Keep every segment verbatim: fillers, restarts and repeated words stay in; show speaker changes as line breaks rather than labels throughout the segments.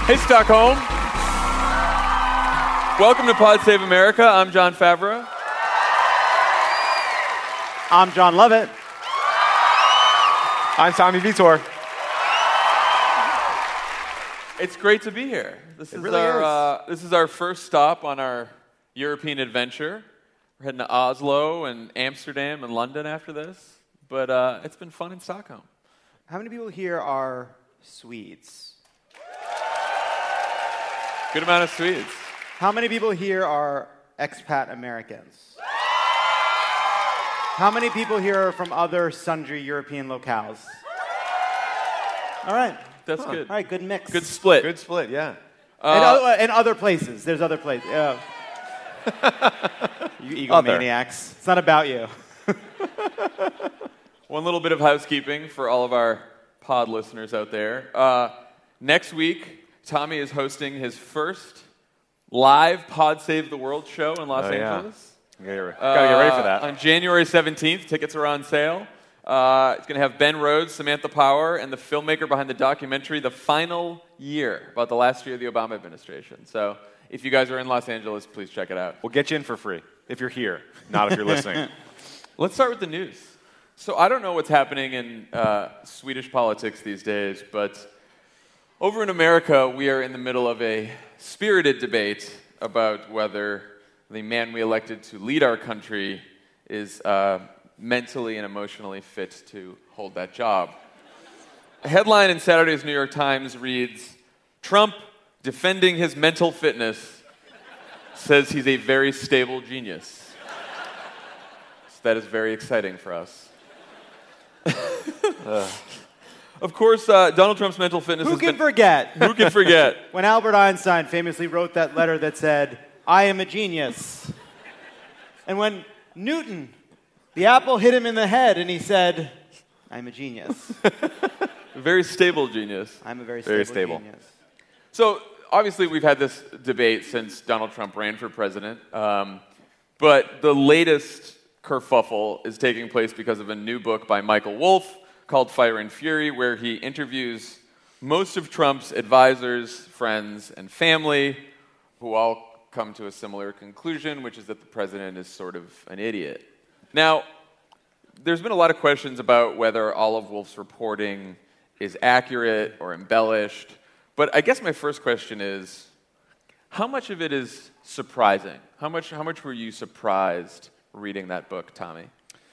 Hey, Stockholm. Welcome to Pod Save America. I'm Jon Favreau.
I'm Jon Lovett.
I'm Tommy Vitor.
It's great to be here. This
it
is
really
our
is.
Uh, this is our first stop on our European adventure. We're heading to Oslo and Amsterdam and London after this, but uh, it's been fun in Stockholm.
How many people here are Swedes?
Good amount of Swedes.
How many people here are expat Americans? How many people here are from other sundry European locales? All right.
That's
Huh.
good.
All right, good mix.
Good split.
Good split, yeah.
Uh,
and, other, and other places. There's other places. Yeah. You egomaniacs. It's not about you.
One little bit of housekeeping for all of our pod listeners out there. Uh, next week, Tommy is hosting his first live Pod Save the World show in Los
Oh, yeah.
Angeles.
Gotta get ready for that.
Uh, on January seventeenth, tickets are on sale. Uh, it's going to have Ben Rhodes, Samantha Power, and the filmmaker behind the documentary The Final Year, about the last year of the Obama administration. So if you guys are in Los Angeles, please check it out.
We'll get you in for free if you're here, not if you're listening.
Let's start with the news. So I don't know what's happening in uh, Swedish politics these days, but over in America, we are in the middle of a spirited debate about whether the man we elected to lead our country is uh, mentally and emotionally fit to hold that job. A headline in Saturday's New York Times reads, "Trump, defending his mental fitness, says he's a very stable genius." So that is very exciting for us. uh. Of course, uh, Donald Trump's mental fitness
Who
has
can
been...
forget?
Who can forget?
When Albert Einstein famously wrote that letter that said, "I am a genius." And when Newton, the apple hit him in the head and he said, "I'm a genius."
A very stable genius.
I'm a very stable,
Very stable.
genius.
So, obviously, we've had this debate since Donald Trump ran for president. Um, but the latest kerfuffle is taking place because of a new book by Michael Wolff called Fire and Fury, where he interviews most of Trump's advisors, friends, and family, who all come to a similar conclusion, which is that the president is sort of an idiot. Now, there's been a lot of questions about whether all of Wolff's reporting is accurate or embellished, but I guess my first question is, how much of it is surprising? How much, how much were you surprised reading that book, Tommy?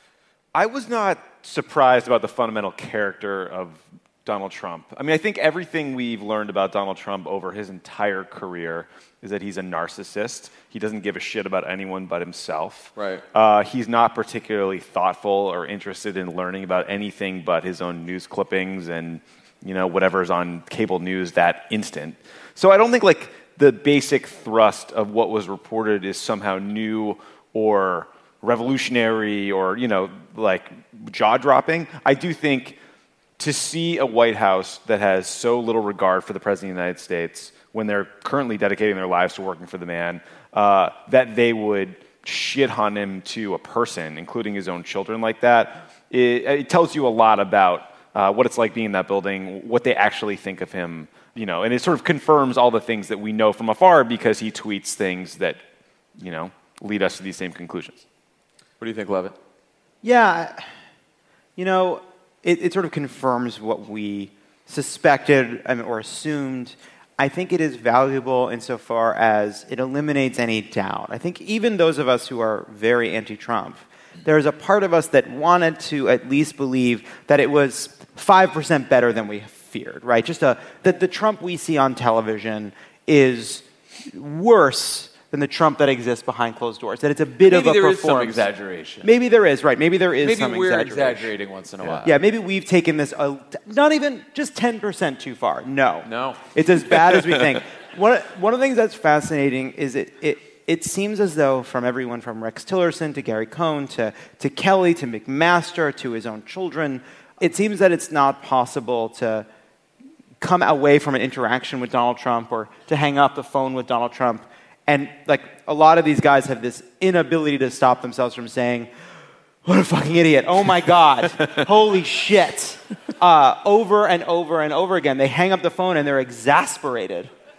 I was not surprised about the fundamental character of Donald Trump. I mean, I think everything we've learned about Donald Trump over his entire career is that he's a narcissist. He doesn't give a shit about anyone but himself.
Right.
Uh, he's not particularly thoughtful or interested in learning about anything but his own news clippings and, you know, whatever's on cable news that instant. So I don't think, like, the basic thrust of what was reported is somehow new or revolutionary or, you know, like jaw-dropping. I do think to see a White House that has so little regard for the President of the United States when they're currently dedicating their lives to working for the man, uh, that they would shit on him to a person, including his own children like that, it, it tells you a lot about uh, what it's like being in that building, what they actually think of him, you know, and it sort of confirms all the things that we know from afar because he tweets things that, you know, lead us to these same conclusions.
What do you think, Levitt?
Yeah, you know, it, it sort of confirms what we suspected I mean, or assumed. I think it is valuable insofar as it eliminates any doubt. I think even those of us who are very anti-Trump, there's a part of us that wanted to at least believe that it was five percent better than we feared, right? Just a, that the Trump we see on television is worse than the Trump that exists behind closed doors, that it's a bit
maybe
of a
there
performance.
is some exaggeration.
Maybe there is, right. Maybe there is
maybe
some
we're
exaggeration.
exaggerating once in a while.
Yeah, maybe we've taken this a, not even just ten percent too far. No.
No.
It's as bad as we think. One, one of the things that's fascinating is it, it, it seems as though from everyone from Rex Tillerson to Gary Cohn to, to Kelly to McMaster to his own children, it seems that it's not possible to come away from an interaction with Donald Trump or to hang up the phone with Donald Trump. And like a lot of these guys have this inability to stop themselves from saying, "What a fucking idiot. Oh my God. Holy shit." Uh, over and over and over again. They hang up the phone and they're exasperated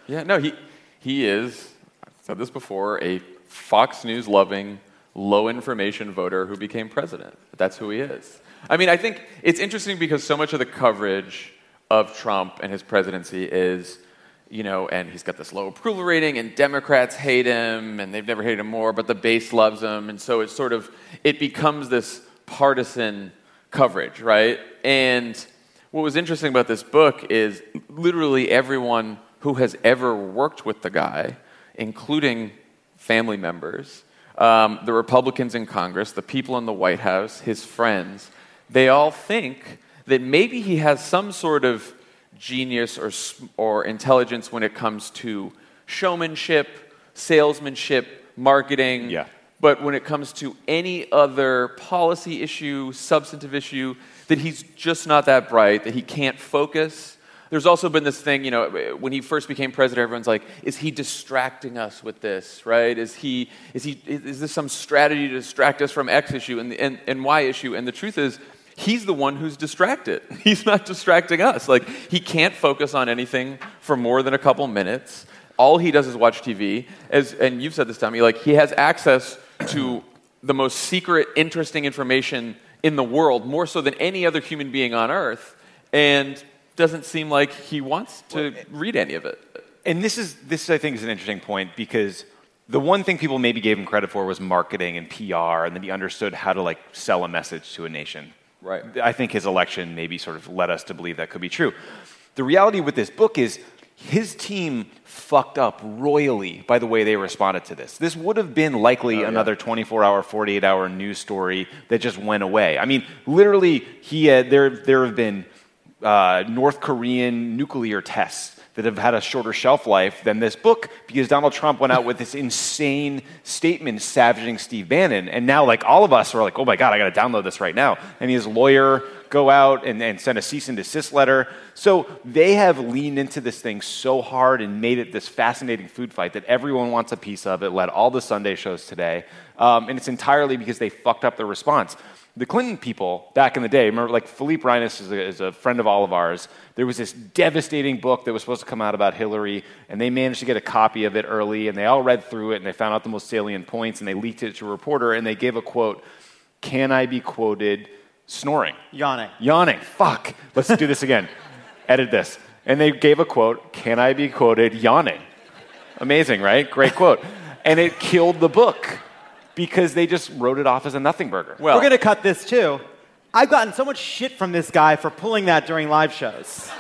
Yeah, no, he he is, I've said this before, a Fox News loving, low information voter who became president. That's who he is. I mean, I think it's interesting because so much of the coverage of Trump and his presidency is, you know, and he's got this low approval rating, and Democrats hate him, and they've never hated him more, but the base loves him, and so it's sort of, it becomes this partisan coverage, right? And what was interesting about this book is literally everyone who has ever worked with the guy, including family members, um, the Republicans in Congress, the people in the White House, his friends, they all think that maybe he has some sort of genius or or intelligence when it comes to showmanship, salesmanship, marketing.
Yeah.
But when it comes to any other policy issue, substantive issue, that he's just not that bright, that he can't focus. There's also been this thing, you know, when he first became president, everyone's like, is he distracting us with this, right? Is he, is he, is this some strategy to distract us from X issue and, and, and Y issue? And the truth is, he's the one who's distracted. He's not distracting us. Like, he can't focus on anything for more than a couple minutes. All he does is watch T V. As, and you've said this, Tommy, like, he has access to the most secret, interesting information in the world, more so than any other human being on Earth, and doesn't seem like he wants to read any of it.
And this is, this I think is an interesting point, because the one thing people maybe gave him credit for was marketing and P R, and that he understood how to, like, sell a message to a nation.
Right.
I think his election maybe sort of led us to believe that could be true. The reality with this book is his team fucked up royally by the way they responded to this. This would have been likely oh, another yeah. twenty-four hour, forty-eight hour news story that just went away. I mean, literally, he had, there, there have been uh, North Korean nuclear tests that have had a shorter shelf life than this book, because Donald Trump went out with this insane statement savaging Steve Bannon. And now, like, all of us are like, oh my God, I got to download this right now. And his lawyer go out and, and send a cease and desist letter. So they have leaned into this thing so hard and made it this fascinating food fight that everyone wants a piece of. It led all the Sunday shows today. Um, and it's entirely because they fucked up their response. The Clinton people back in the day, remember, like, Philippe Reines is a, is a friend of all of ours. There was this devastating book that was supposed to come out about Hillary, and they managed to get a copy of it early, and they all read through it, and they found out the most salient points, and they leaked it to a reporter, and they gave a quote, "Can I be quoted snoring?"
Yawning.
Yawning. Fuck. Let's do this again. Edit this. And they gave a quote, "Can I be quoted yawning?" Amazing, right? Great quote. And it killed the book, because they just wrote it off as a nothing burger.
Well, we're going to cut this too. I've gotten so much shit from this guy for pulling that during live shows.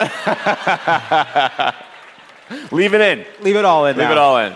Leave it in.
Leave it all in.
Leave
now.
it all in.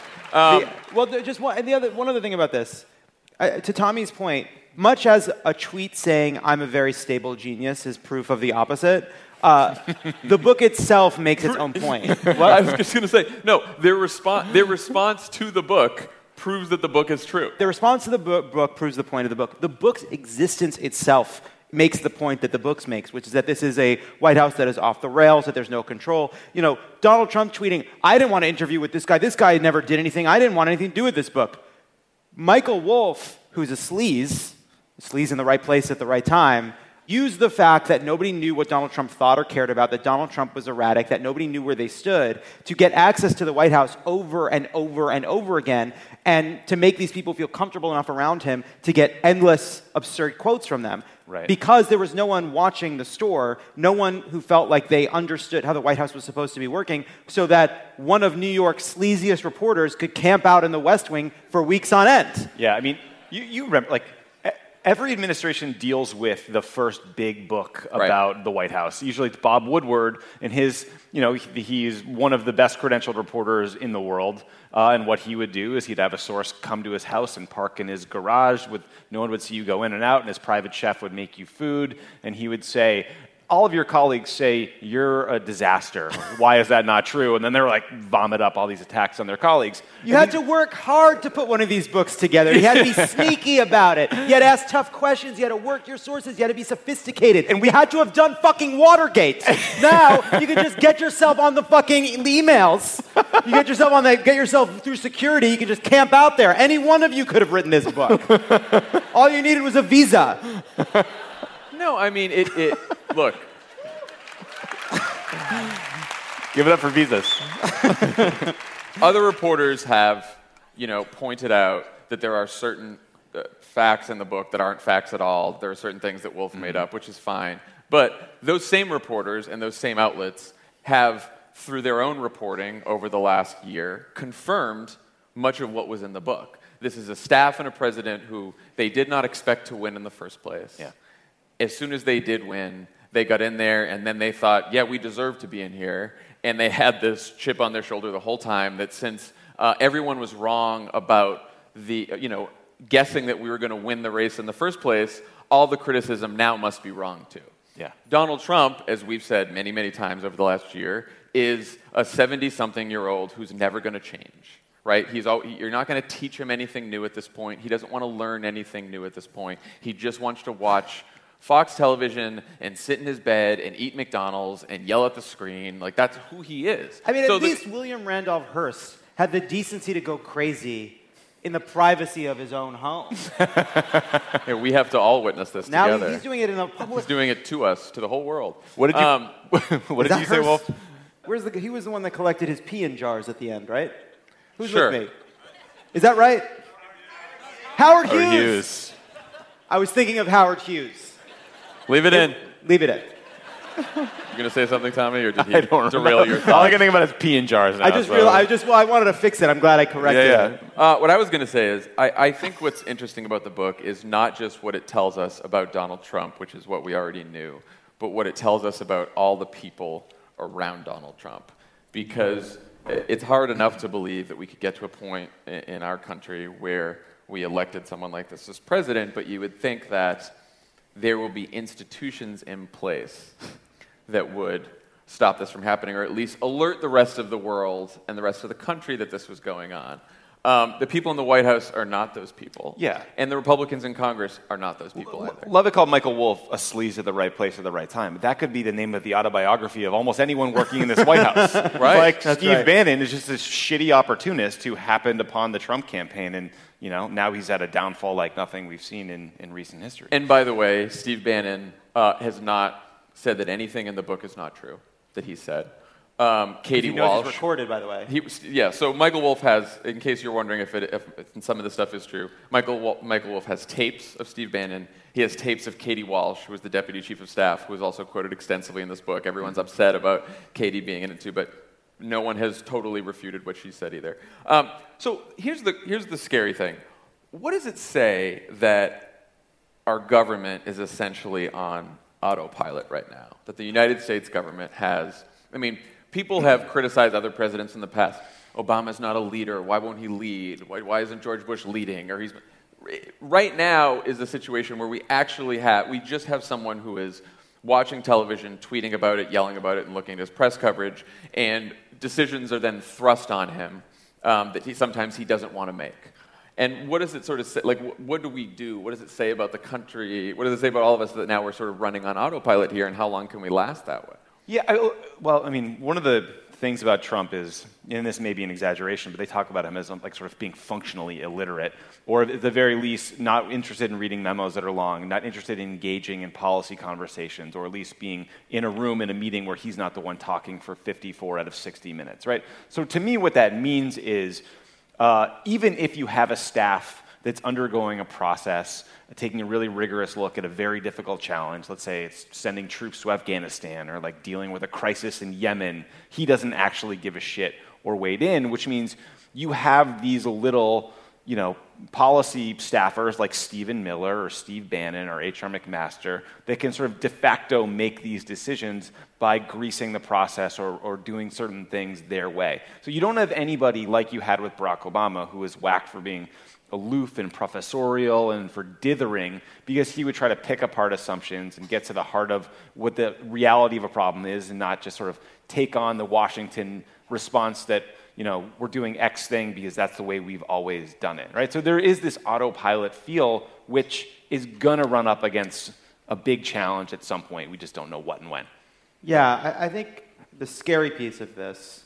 Um,
the, well, just one, and the other one other thing about this. Uh, to Tommy's point, much as a tweet saying "I'm a very stable genius" is proof of the opposite, uh, the book itself makes its own point.
Well, I was just going to say, no, their, respo- their response to the book proves that the book is true.
The response to the book, book proves the point of the book. The book's existence itself makes the point that the book makes, which is that this is a White House that is off the rails, that there's no control. You know, Donald Trump tweeting, "I didn't want to interview with this guy. This guy never did anything. I didn't want anything to do with this book." Michael Wolff, who's a sleaze, sleaze in the right place at the right time, used the fact that nobody knew what Donald Trump thought or cared about, that Donald Trump was erratic, that nobody knew where they stood, to get access to the White House over and over and over again, and to make these people feel comfortable enough around him to get endless, absurd quotes from them.
Right.
Because there was no one watching the store, no one who felt like they understood how the White House was supposed to be working, so that one of New York's sleaziest reporters could camp out in the West Wing for weeks on end.
Yeah, I mean, you, you remember, like, every administration deals with the first big book about right. the White House. Usually it's Bob Woodward, and his, you know, he, he's one of the best credentialed reporters in the world. Uh, and what he would do is he'd have a source come to his house and park in his garage with no one would see you go in and out, and his private chef would make you food, and he would say, "All of your colleagues say you're a disaster. Why is that not true?" And then they were like, vomit up all these attacks on their colleagues.
You and had then, to work hard to put one of these books together. You had to be sneaky about it. You had to ask tough questions. You had to work your sources. You had to be sophisticated. And we had to have done fucking Watergate. Now you can just get yourself on the fucking emails. You get yourself on the, get yourself through security. You can just camp out there. Any one of you could have written this book. All you needed was a visa.
No, I mean, it, it look.
Give it up for visas.
Other reporters have, you know, pointed out that there are certain uh, facts in the book that aren't facts at all. There are certain things that Wolf mm-hmm. made up, which is fine. But those same reporters and those same outlets have, through their own reporting over the last year, confirmed much of what was in the book. This is a staff and a president who they did not expect to win in the first place.
Yeah.
As soon as they did win, they got in there, and then they thought, yeah, we deserve to be in here. And they had this chip on their shoulder the whole time that since uh, everyone was wrong about the, you know, guessing that we were going to win the race in the first place, all the criticism now must be wrong too.
Yeah.
Donald Trump, as we've said many, many times over the last year, is a seventy-something-year-old who's never going to change, right? He's all, you're not going to teach him anything new at this point. He doesn't want to learn anything new at this point. He just wants to watch Fox television and sit in his bed and eat McDonald's and yell at the screen. Like, that's who he is.
I mean,
so
at
the,
least William Randolph Hearst had the decency to go crazy in the privacy of his own home.
Yeah, we have to all witness this
now
together.
Now he's doing it in a public...
He's doing it to us, to the whole world.
What did you,
um,
what did you say, Wolf?
Where's the, he was the one that collected his pee in jars at the end, right? Who's
sure.
with me? Is that right? Howard Hughes.
Howard Hughes.
I was thinking of Howard Hughes.
Leave it in.
Leave it in.
You going to say something, Tommy, or did he
I don't
derail your thoughts?
All I can think about is pee in jars now.
I just
so.
realized, I just, well, I wanted to fix it. I'm glad I corrected
yeah, yeah.
it.
Uh, what I was going to say is, I, I think what's interesting about the book is not just what it tells us about Donald Trump, which is what we already knew, but what it tells us about all the people around Donald Trump. Because it's hard enough to believe that we could get to a point in, in our country where we elected someone like this as president, but you would think that there will be institutions in place that would stop this from happening, or at least alert the rest of the world and the rest of the country that this was going on. Um, the people in the White House are not those people.
Yeah.
And the Republicans in Congress are not those people either.
Lovett called Michael Wolff a sleaze at the right place at the right time. That could be the name of the autobiography of almost anyone working in this White House.
Right.
Like
That's
Steve
right.
Bannon is just this shitty opportunist who happened upon the Trump campaign, and you know now he's at a downfall like nothing we've seen in, in recent history.
And by the way, Steve Bannon uh, has not said that anything in the book is not true that he said. Um, Katie
he knows
Walsh.
It's recorded, by the way.
He, yeah, so Michael Wolff has, in case you're wondering if, it, if, if some of this stuff is true, Michael, Wol- Michael Wolff has tapes of Steve Bannon. He has tapes of Katie Walsh, who was the deputy chief of staff, who is also quoted extensively in this book. Everyone's upset about Katie being in it too, but no one has totally refuted what she said either. Um, so here's the, here's the scary thing. What does it say that our government is essentially on autopilot right now? That the United States government has, I mean, people have criticized other presidents in the past. Obama's not a leader. Why won't he lead? Why, why isn't George Bush leading? Or he's right now is a situation where we actually have, we just have someone who is watching television, tweeting about it, yelling about it, and looking at his press coverage, and decisions are then thrust on him um, that he, sometimes he doesn't want to make. And what does it sort of say, like, what, what do we do? What does it say about the country? What does it say about all of us that now we're sort of running on autopilot here, and how long can we last that way?
Yeah, I, well, I mean, one of the things about Trump is, and this may be an exaggeration, but they talk about him as like sort of being functionally illiterate, or at the very least, not interested in reading memos that are long, not interested in engaging in policy conversations, or at least being in a room in a meeting where he's not the one talking for fifty-four out of sixty minutes, right? So to me, what that means is, uh, even if you have a staff that's undergoing a process, taking a really rigorous look at a very difficult challenge. Let's say it's sending troops to Afghanistan or like dealing with a crisis in Yemen. He doesn't actually give a shit or wade in, which means you have these little, you know, policy staffers like Stephen Miller or Steve Bannon or H R McMaster that can sort of de facto make these decisions by greasing the process or, or doing certain things their way. So you don't have anybody like you had with Barack Obama, who was whacked for being aloof and professorial and for dithering, because he would try to pick apart assumptions and get to the heart of what the reality of a problem is, and not just sort of take on the Washington response that, you know, we're doing X thing because that's the way we've always done it, right? So there is this autopilot feel, which is gonna run up against a big challenge at some point. We just don't know what and when.
Yeah, I, I think the scary piece of this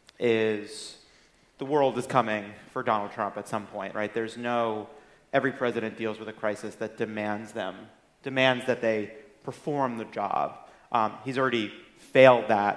is the world is coming for Donald Trump at some point, right? There's no, every president deals with a crisis that demands them, demands that they perform the job. Um, he's already failed that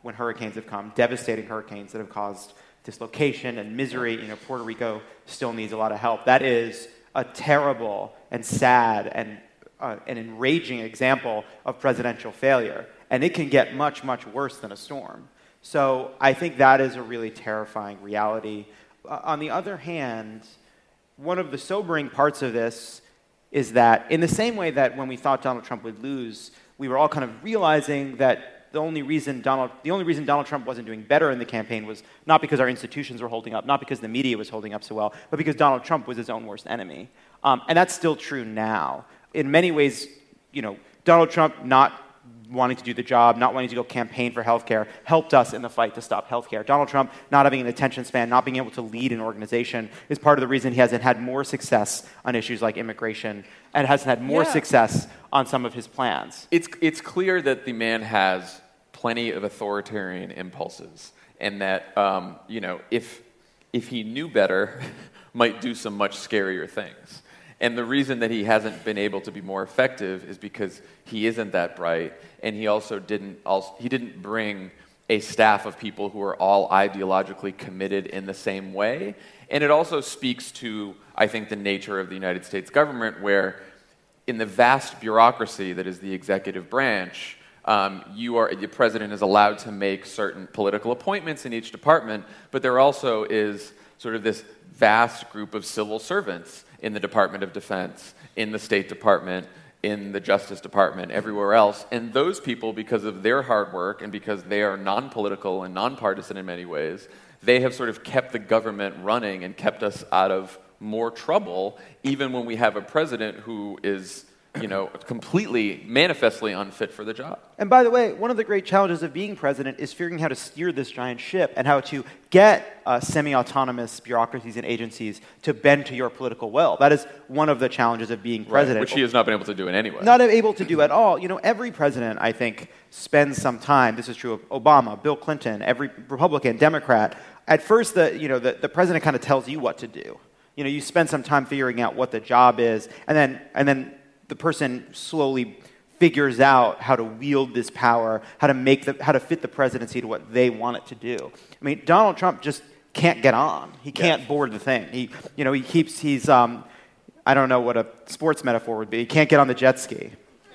when hurricanes have come, devastating hurricanes that have caused dislocation and misery. You know, Puerto Rico still needs a lot of help. That is a terrible and sad and uh, an enraging example of presidential failure. And it can get much, much worse than a storm. So I think that is a really terrifying reality. Uh, on the other hand, one of the sobering parts of this is that in the same way that when we thought Donald Trump would lose, we were all kind of realizing that the only reason Donald, the only reason Donald Trump wasn't doing better in the campaign was not because our institutions were holding up, not because the media was holding up so well, but because Donald Trump was his own worst enemy. Um, and that's still true now. In many ways, you know, Donald Trump not wanting to do the job, not wanting to go campaign for healthcare, helped us in the fight to stop healthcare. Donald Trump not having an attention span, not being able to lead an organization is part of the reason he hasn't had more success on issues like immigration and hasn't had more
yeah.
success on some of his plans.
It's, it's clear that the man has plenty of authoritarian impulses, and that, um, you know, if, if he knew better, might do some much scarier things. And the reason that he hasn't been able to be more effective is because he isn't that bright, and he also didn't also, he didn't bring a staff of people who are all ideologically committed in the same way. And it also speaks to, I think, the nature of the United States government, where in the vast bureaucracy that is the executive branch, um, you are the president is allowed to make certain political appointments in each department, but there also is sort of this vast group of civil servants in the Department of Defense, in the State Department, in the Justice Department, everywhere else. And those people, because of their hard work and because they are non-political and nonpartisan in many ways, they have sort of kept the government running and kept us out of more trouble, even when we have a president who is, you know, completely, manifestly unfit for the job.
And by the way, one of the great challenges of being president is figuring how to steer this giant ship and how to get uh, semi-autonomous bureaucracies and agencies to bend to your political will. That is one of the challenges of being president.
Right, which he has not been able to do in any way.
Not able to do at all. You know, every president, I think, spends some time, this is true of Obama, Bill Clinton, every Republican, Democrat. At first, the, you know, the, the president kind of tells you what to do. You know, you spend some time figuring out what the job is, and then and then the person slowly figures out how to wield this power, how to make the, how to fit the presidency to what they want it to do. I mean, Donald Trump just can't get on. He can't yes. board the thing. He, you know, he keeps, he's, um, I don't know what a sports metaphor would be. He can't get on the jet ski.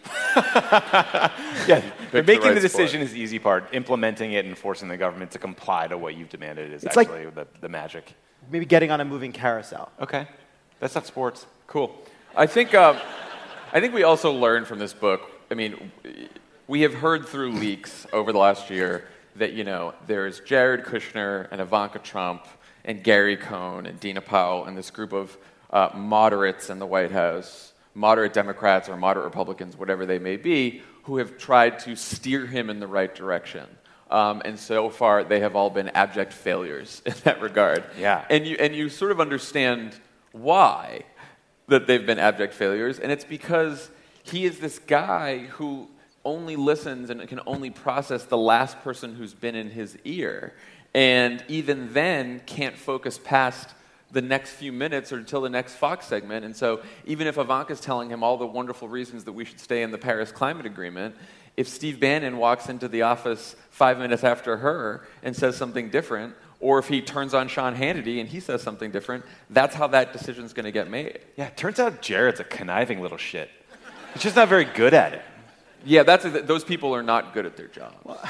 yeah, making
the, right
the decision
sport.
is the easy part. Implementing it and forcing the government to comply to what you've demanded is
it's
actually
like
the, the magic.
Maybe getting on a moving carousel.
Okay, that's not sports.
Cool. I think. Um, I think we also learned from this book, I mean, we have heard through leaks over the last year that, you know, there's Jared Kushner and Ivanka Trump and Gary Cohn and Dina Powell and this group of uh, moderates in the White House, moderate Democrats or moderate Republicans, whatever they may be, who have tried to steer him in the right direction. Um, and so far, they have all been abject failures in that regard.
Yeah.
And you, and you sort of understand why that they've been abject failures, and it's because he is this guy who only listens and can only process the last person who's been in his ear, and even then can't focus past the next few minutes or until the next Fox segment. And so even if Ivanka's telling him all the wonderful reasons that we should stay in the Paris Climate Agreement, if Steve Bannon walks into the office five minutes after her and says something different, or if he turns on Sean Hannity and he says something different, that's how that decision's going to get made.
Yeah, it turns out Jared's a conniving little shit. He's just not very good at it.
Yeah, that's a, those people are not good at their job.
Well,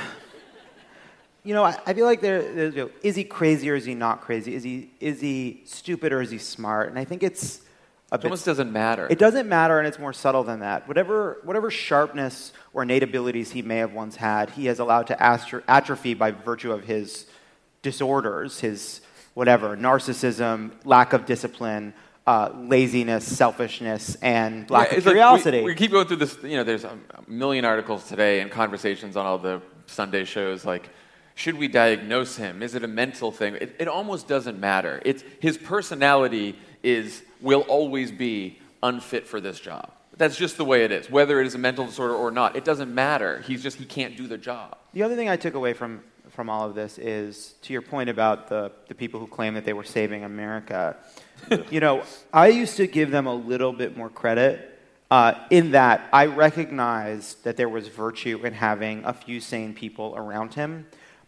you know, I, I feel like there, there's, you know, is he crazy or is he not crazy? Is he is he stupid or is he smart? And I think it's a
it
bit,
almost doesn't matter.
It doesn't matter, and it's more subtle than that. Whatever whatever sharpness or innate abilities he may have once had, he has allowed to astro- atrophy by virtue of his disorders, his whatever, narcissism, lack of discipline, uh, laziness, selfishness, and lack
yeah,
of curiosity.
Like we, we keep going through this, you know, there's a million articles today and conversations on all the Sunday shows like, should we diagnose him? Is it a mental thing? It, it almost doesn't matter. It's, his personality is, will always be unfit for this job. That's just the way it is. Whether it is a mental disorder or not, it doesn't matter. He's just, he can't do the job.
The other thing I took away from from all of this is, to your point about the, the people who claim that they were saving America, you know, I used to give them a little bit more credit uh, in that I recognized that there was virtue in having a few sane people around him.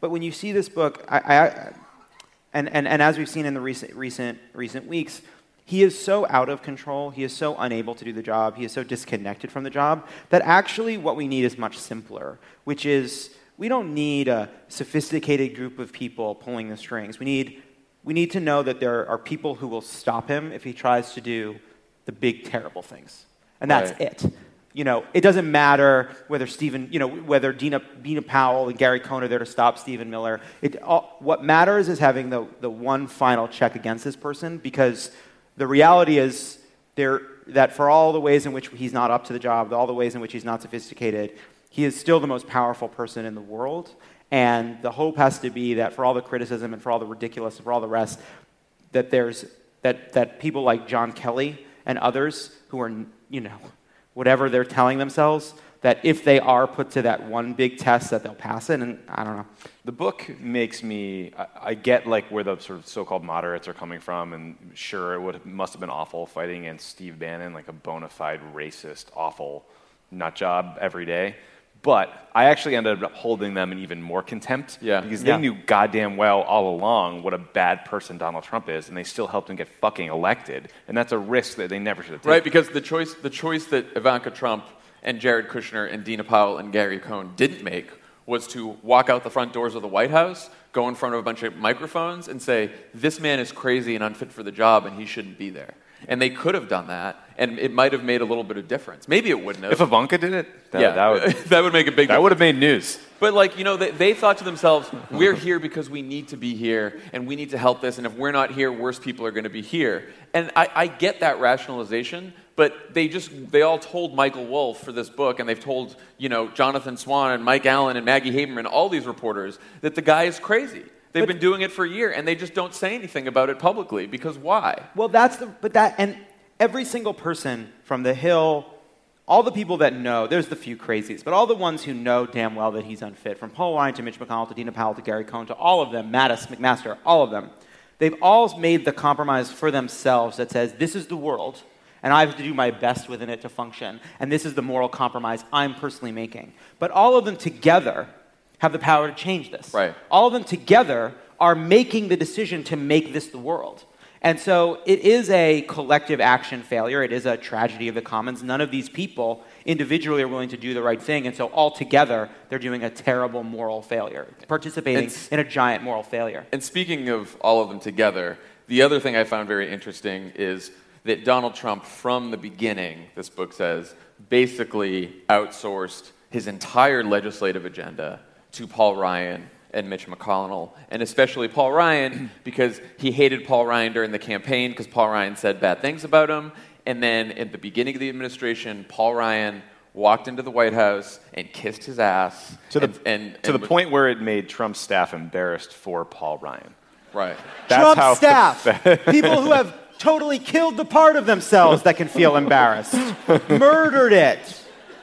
But when you see this book, I, I, and, and, and as we've seen in the recent, recent, recent weeks, he is so out of control, he is so unable to do the job, he is so disconnected from the job, that actually what we need is much simpler, which is we don't need a sophisticated group of people pulling the strings. We need, we need to know that there are people who will stop him if he tries to do the big, terrible things. And that's
Right.
it. You know, it doesn't matter whether Stephen, you know, whether Dina, Dina Powell and Gary Cohn are there to stop Stephen Miller. It, all, what matters is having the, the one final check against this person, because the reality is there that for all the ways in which he's not up to the job, all the ways in which he's not sophisticated, he is still the most powerful person in the world. And the hope has to be that for all the criticism and for all the ridiculous and for all the rest, that there's that that people like John Kelly and others who are, you know, whatever they're telling themselves, that if they are put to that one big test, that they'll pass it. And I don't know.
The book makes me, I, I get like where the sort of so-called moderates are coming from, and sure, it would must have been awful fighting against Steve Bannon, like a bona fide racist, awful nut job every day. But I actually ended up holding them in even more contempt,
Yeah.
because
Yeah.
they knew goddamn well all along what a bad person Donald Trump is, and they still helped him get fucking elected. And that's a risk that they never should have taken.
Right, because the choice, the choice that Ivanka Trump and Jared Kushner and Dina Powell and Gary Cohn didn't make was to walk out the front doors of the White House, go in front of a bunch of microphones, and say, this man is crazy and unfit for the job, and he shouldn't be there. And they could have done that, and it might have made a little bit of difference. Maybe it wouldn't have.
If Ivanka did it, that,
yeah,
that would
that would make a big
that
difference.
would have made news.
But, like, you know, they, they thought to themselves, we're here because we need to be here, and we need to help this, and if we're not here, worse people are going to be here. And I, I get that rationalization, but they just, they all told Michael Wolff for this book, and they've told, you know, Jonathan Swan and Mike Allen and Maggie Haberman, all these reporters, that the guy is crazy. They've
But-
been doing it for a year, and they just don't say anything about it publicly, because why?
Well, that's the, but that, and every single person from the Hill, all the people that know, there's the few crazies, but all the ones who know damn well that he's unfit, from Paul Ryan to Mitch McConnell to Dina Powell to Gary Cohn to all of them, Mattis, McMaster, all of them, they've all made the compromise for themselves that says, this is the world, and I have to do my best within it to function, and this is the moral compromise I'm personally making. But all of them together have the power to change this.
Right.
All of them together are making the decision to make this the world. And so it is a collective action failure. It is a tragedy of the commons. None of these people individually are willing to do the right thing, and so all together they're doing a terrible moral failure, participating
It's-
in a giant moral failure.
And speaking of all of them together, the other thing I found very interesting is that Donald Trump, from the beginning, this book says, basically outsourced his entire legislative agenda to Paul Ryan and Mitch McConnell, and especially Paul Ryan, because he hated Paul Ryan during the campaign because Paul Ryan said bad things about him. And then at the beginning of the administration, Paul Ryan walked into the White House and kissed his ass.
To the,
and, and,
to
and
the point where it made Trump's staff embarrassed for Paul Ryan.
Right.
That's
Trump
how
staff, people who have totally killed the part of themselves that can feel embarrassed, murdered it.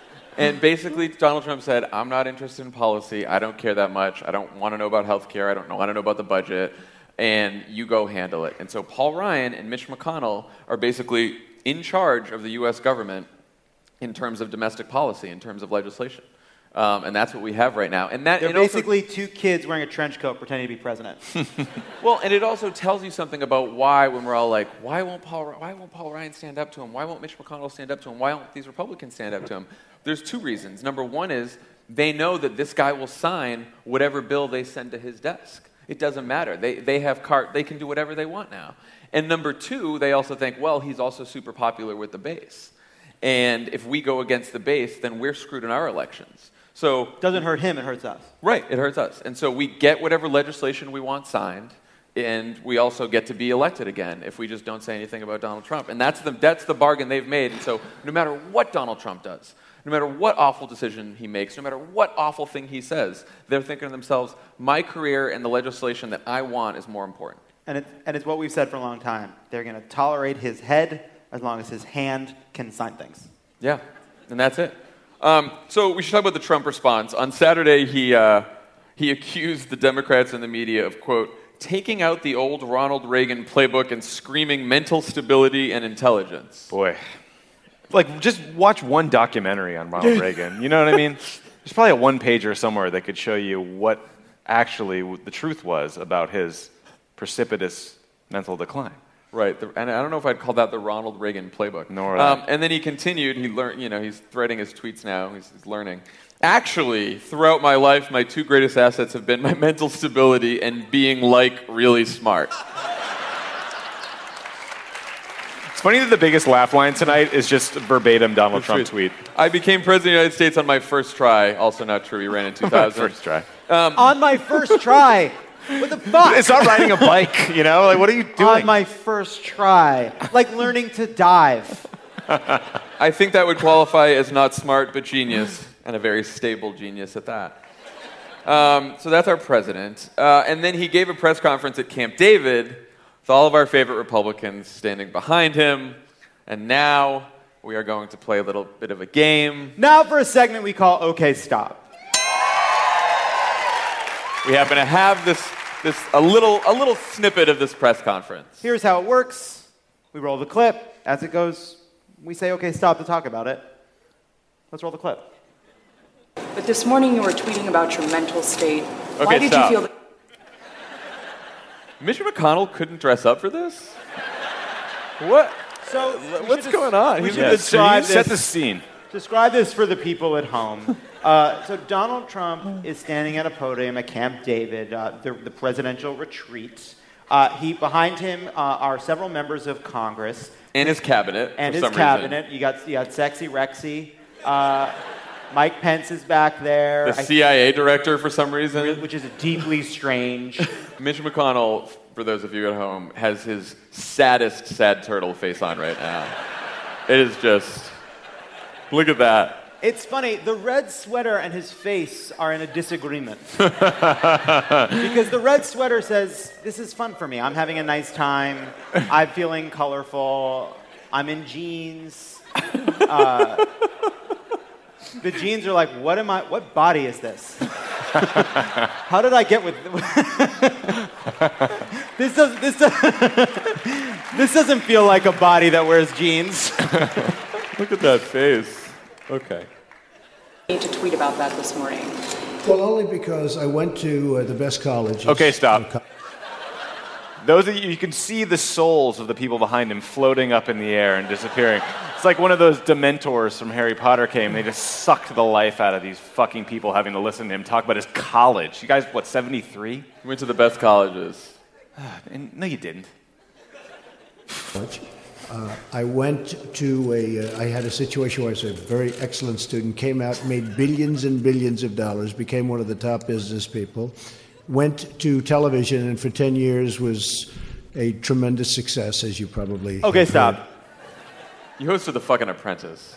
And basically, Donald Trump said, I'm not interested in policy. I don't care that much. I don't want to know about health care. I don't want to know about the budget. And you go handle it. And so Paul Ryan and Mitch McConnell are basically in charge of the U S government in terms of domestic policy, in terms of legislation. Um, and that's what we have right now. And that
They're
and also-
basically two kids wearing a trench coat pretending to be president.
well, and it also tells you something about why, when we're all like, why won't Paul, why won't Paul Ryan stand up to him? Why won't Mitch McConnell stand up to him? Why won't these Republicans stand up to him? There's two reasons. Number one is they know that this guy will sign whatever bill they send to his desk. It doesn't matter. They, they have carte, they can do whatever they want now. And number two, they also think, well, he's also super popular with the base. And if we go against the base, then we're screwed in our elections. So
Doesn't hurt him, it hurts us.
Right, it hurts us. And so we get whatever legislation we want signed, and we also get to be elected again if we just don't say anything about Donald Trump. And that's the, that's the bargain they've made. And so no matter what Donald Trump does, no matter what awful decision he makes, no matter what awful thing he says, they're thinking to themselves, my career and the legislation that I want is more important.
And, it, and it's what we've said for a long time. They're going to tolerate his head as long as his hand can sign things.
Yeah, and that's it. Um, so we should talk about the Trump response. On Saturday, he, uh, he accused the Democrats and the media of, quote, taking out the old Ronald Reagan playbook and screaming mental stability and intelligence.
Boy. Like, just watch one documentary on Ronald Reagan. You know what I mean? There's probably a one-pager somewhere that could show you what, actually the truth was about his precipitous mental decline.
Right, the, and I don't know if I'd call that the Ronald Reagan playbook.
Nor
um, and then he continued. He learned. You know, he's threading his tweets now. He's, he's learning. Actually, throughout my life, my two greatest assets have been my mental stability and being like really smart.
It's funny that the biggest laugh line tonight is just verbatim Donald Trump tweet.
I became president of the United States on my first try. Also not true. He ran in two thousand.
First try.
Um, on my first try. What the fuck?
It's not riding a bike, you know? Like, what are you doing?
On my first try. Like learning to dive.
I think that would qualify as not smart, but genius, and a very stable genius at that. Um, so that's our president. Uh, and then he gave a press conference at Camp David with all of our favorite Republicans standing behind him. And now we are going to play a little bit of a game.
Now for a segment we call OK Stop.
We happen to have this, this a little a little snippet of this press conference.
Here's how it works. We roll the clip. As it goes, we say, OK, stop to talk about it. Let's roll the clip.
But this morning you were tweeting about your mental state.
Okay,
Why did
stop.
you feel that?
Mitch McConnell couldn't dress up for this? What?
So
what's going on?
We
He's
should
Yeah,
describe
so you set
this.
the scene.
Describe this for the people at home. Uh, so Donald Trump is standing at a podium at Camp David, uh, the, the presidential retreat. Uh, he behind him uh, are several members of Congress
And his cabinet.
and
for
his
some
cabinet.
Reason.
You got you got Sexy Rexy. Uh, Mike Pence is back there.
The C I A director for some reason.
Which is deeply strange.
Mitch McConnell, for those of you at home, has his saddest sad turtle face on right now. It is just, look at that.
It's funny, the red sweater and his face are in a disagreement. Because the red sweater says, this is fun for me. I'm having a nice time. I'm feeling colorful. I'm in jeans. Uh, the jeans are like, what am I, what body is this? How did I get with this? Does, this, does, this doesn't feel like a body that wears jeans.
Look at that face. Okay.
You need to tweet about that this morning.
Well, only because I went to uh, the best colleges.
Okay, stop. Those of you, you can see the souls of the people behind him floating up in the air and disappearing. It's like one of those Dementors from Harry Potter came. They just sucked the life out of these fucking people having to listen to him talk about his college. You guys, what, seventy-three?
Went to the best colleges.
And, no, you didn't.
Uh, I went to a, uh, I had a situation where I was a very excellent student, came out, made billions and billions of dollars, became one of the top business people, went to television, and for ten years was a tremendous success, as you probably
Okay,
have
stop.
heard.
You hosted The fucking Apprentice.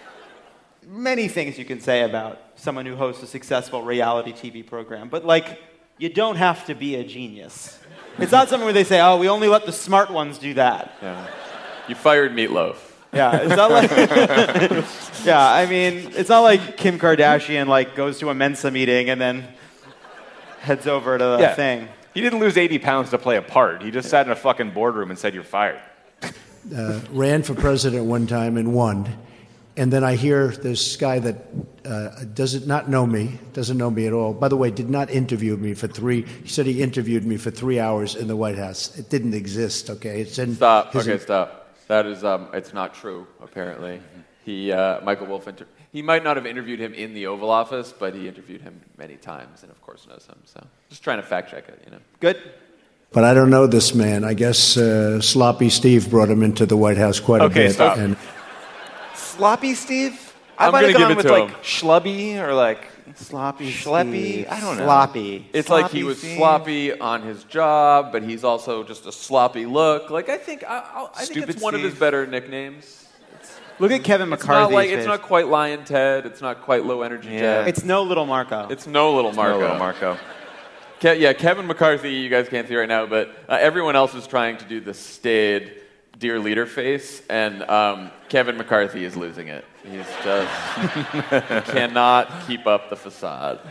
Many things you can say about someone who hosts a successful reality T V program, but like, you don't have to be a genius. It's not something where they say, oh, we only let the smart ones do that.
Yeah. You fired Meatloaf.
Yeah, it's not like, yeah, I mean, it's not like Kim Kardashian like goes to a Mensa meeting and then heads over to the
Yeah.
thing.
He didn't lose eighty pounds to play a part. He just sat in a fucking boardroom and said, you're fired.
Uh, ran for president one time and won. And then I hear this guy that uh, doesn't not know me, doesn't know me at all. By the way, did not interview me for three. He said he interviewed me for three hours in the White House. It didn't exist. Okay, it's in.
Stop.
his-
Okay, stop. That is, um, it's not true, apparently. He, uh, Michael Wolff, inter- he might not have interviewed him in the Oval Office, but he interviewed him many times and, of course, knows him. So just trying to fact check it, you know.
Good?
But I don't know this man. I guess uh, Sloppy Steve brought him into the White House quite a
Okay,
bit.
stop.
And
Sloppy Steve?
I'm
I might
gonna
have
give
gone
it
with
to
like
him.
schlubby or like
Sloppy.
schleppy.
Steve.
I don't know.
Sloppy.
It's like
Sloppy
he was
Steve.
sloppy on his job, but he's also just a sloppy look. Like, I think, I, I, I think
Stupid
it's one of his
Steve.
better nicknames.
Look at Kevin
It's
McCarthy.
not like, it's not quite Lion Ted. It's not quite Low Energy
Yeah.
Ted.
It's no little Marco.
It's no little Marco.
No, little Marco.
Ke- yeah, Kevin McCarthy, you guys can't see right now, but uh, everyone else is trying to do the staid dear leader face, and um, Kevin McCarthy is losing it. He's just he cannot keep up the facade.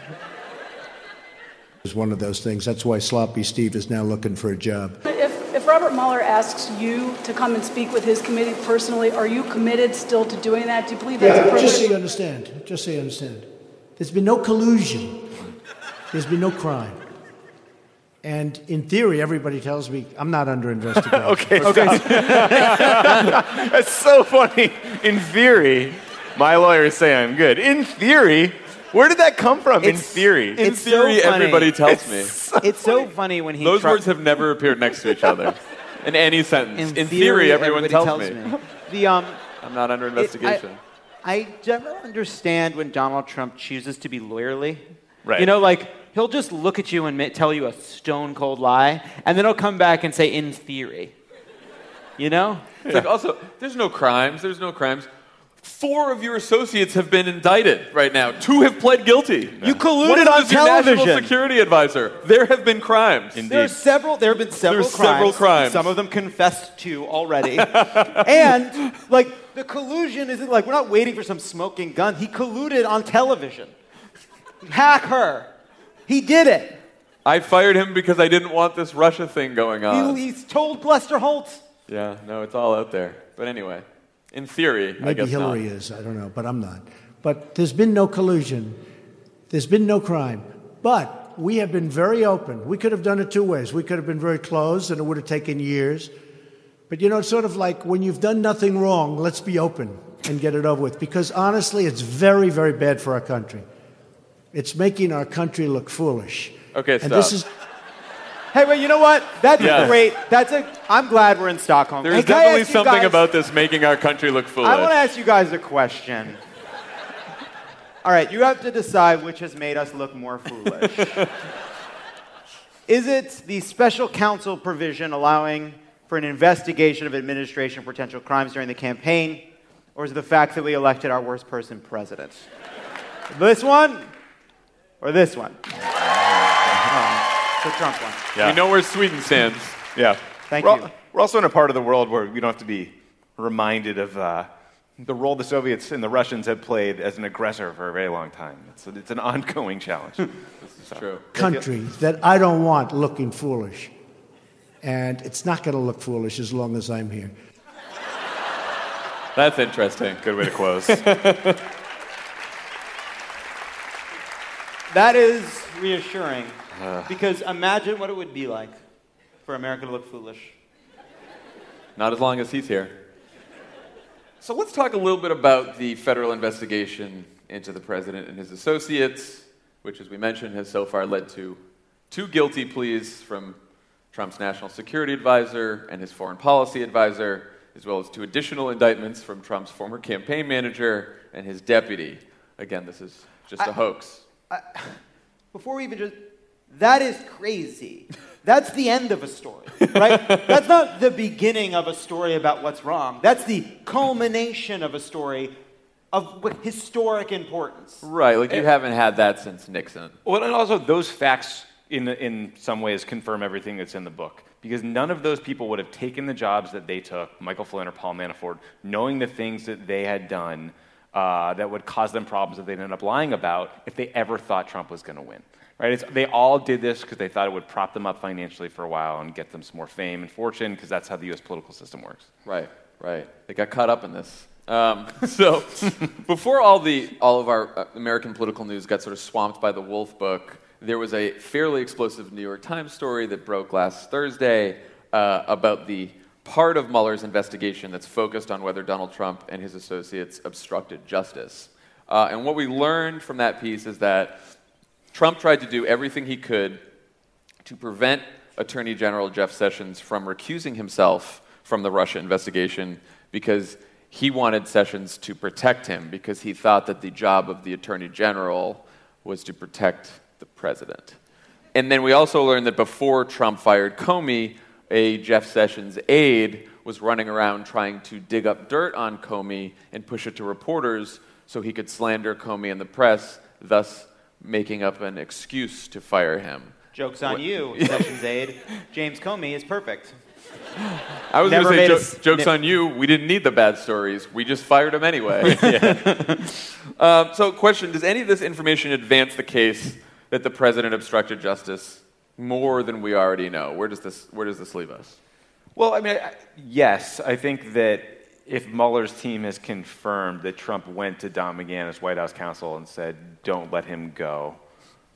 it was one of those things. That's why Sloppy Steve is now looking for a job.
If, if Robert Mueller asks you to come and speak with his committee personally, are you committed still to doing that? Do you believe that's
Yeah,
appropriate?
just so you understand. Just so you understand. There's been no collusion. There's been no crime. And in theory, everybody tells me I'm not under investigation.
Okay, okay. That's so funny. In theory, my lawyers say I'm good. In theory, where did that come from?
It's,
in theory,
In
it's
theory,
so funny.
everybody tells me.
So
It's so funny when he
Those
try-
words have never appeared next to each other in any sentence.
In,
In, theory, everyone
everybody
tells,
tells
me.
me. The um,
I'm not under
it-
investigation.
I, I never understand when Donald Trump chooses to be lawyerly.
Right.
You know, like he'll just look at you and ma- tell you a stone cold lie, and then he'll come back and say, "In theory." You know?
It's like also, there's no crimes. There's no crimes. Four of your associates have been indicted right now. Two have pled guilty.
You colluded
One of them
on
is your national
television.
security advisor. There have been crimes.
There are several. There have been several
There's
crimes.
several crimes.
Some of them confessed to already. And like the collusion isn't like we're not waiting for some smoking gun. He colluded on television. Hack her. He did it.
I fired him because I didn't want this Russia thing going on.
He, he's told Lester Holt.
Yeah, no, it's all out there. But anyway, in theory, I
Maybe
guess
Hillary
not.
is. I don't know, but I'm not. But there's been no collusion. There's been no crime. But we have been very open. We could have done it two ways. We could have been very closed, and it would have taken years. But, you know, it's sort of like when you've done nothing wrong, let's be open and get it over with. Because, honestly, it's very, very bad for our country. It's making our country look foolish.
Okay,
and
stop.
this is
Hey, wait, you know what? That's
Yes.
a great. That's a. I'm glad we're in Stockholm.
There's
Hey, can I
definitely
ask you
something
guys-
about this making our country look foolish.
I want to ask you guys a question. All right, you have to decide which has made us look more foolish. Is it the special counsel provision allowing for an investigation of administration of potential crimes during the campaign, or is it the fact that we elected our worst person president? This one or this one? Oh, the Trump one.
Yeah.
We know where Sweden stands.
Yeah.
Thank
we're
you.
Al- we're also in a part of the world where we don't have to be reminded of uh, the role the Soviets and the Russians had played as an aggressor for a very long time. It's, it's an ongoing challenge.
This is true.
country that I don't want looking foolish. And it's not going to look foolish as long as I'm here.
That's interesting.
Good way to close.
That is reassuring, because imagine what it would be like for America to look foolish.
Not as long as he's here. So let's talk a little bit about the federal investigation into the president and his associates, which, as we mentioned, has so far led to two guilty pleas from Trump's national security advisor and his foreign policy advisor, as well as two additional indictments from Trump's former campaign manager and his deputy. Again, this is just a
I-
hoax.
Before we even just, that is crazy. That's the end of a story, right? That's not the beginning of a story about what's wrong. That's the culmination of a story of what historic importance.
Right, like you haven't had that since Nixon.
Well, and also those facts, in in some ways, confirm everything that's in the book. Because none of those people would have taken the jobs that they took, Michael Flynn or Paul Manafort, knowing the things that they had done uh, that would cause them problems that they'd end up lying about if they ever thought Trump was going to win. Right? It's, they all did this because they thought it would prop them up financially for a while and get them some more fame and fortune, because that's how the U S political system works.
Right, right. They got caught up in this. Um, so before all the all of our uh, American political news got sort of swamped by the Wolf book, there was a fairly explosive New York Times story that broke last Thursday uh, about the part of Mueller's investigation that's focused on whether Donald Trump and his associates obstructed justice. Uh, and what we learned from that piece is that Trump tried to do everything he could to prevent Attorney General Jeff Sessions from recusing himself from the Russia investigation because he wanted Sessions to protect him, because he thought that the job of the Attorney General was to protect the president. And then we also learned that before Trump fired Comey, a Jeff Sessions aide was running around trying to dig up dirt on Comey and push it to reporters so he could slander Comey in the press, thus making up an excuse to fire him.
Joke's on
What-
you, Sessions aide. James Comey is perfect.
I was going
Never
to say,
made
jo-
a s-
joke's
ne-
on you. We didn't need the bad stories. We just fired him anyway. um, so, question, does any of this information advance the case that the president obstructed justice more than we already know? Where does this, where does this leave us?
Well, I mean, I, yes, I think that if Mueller's team has confirmed that Trump went to Don McGahn as White House counsel and said, don't let him go,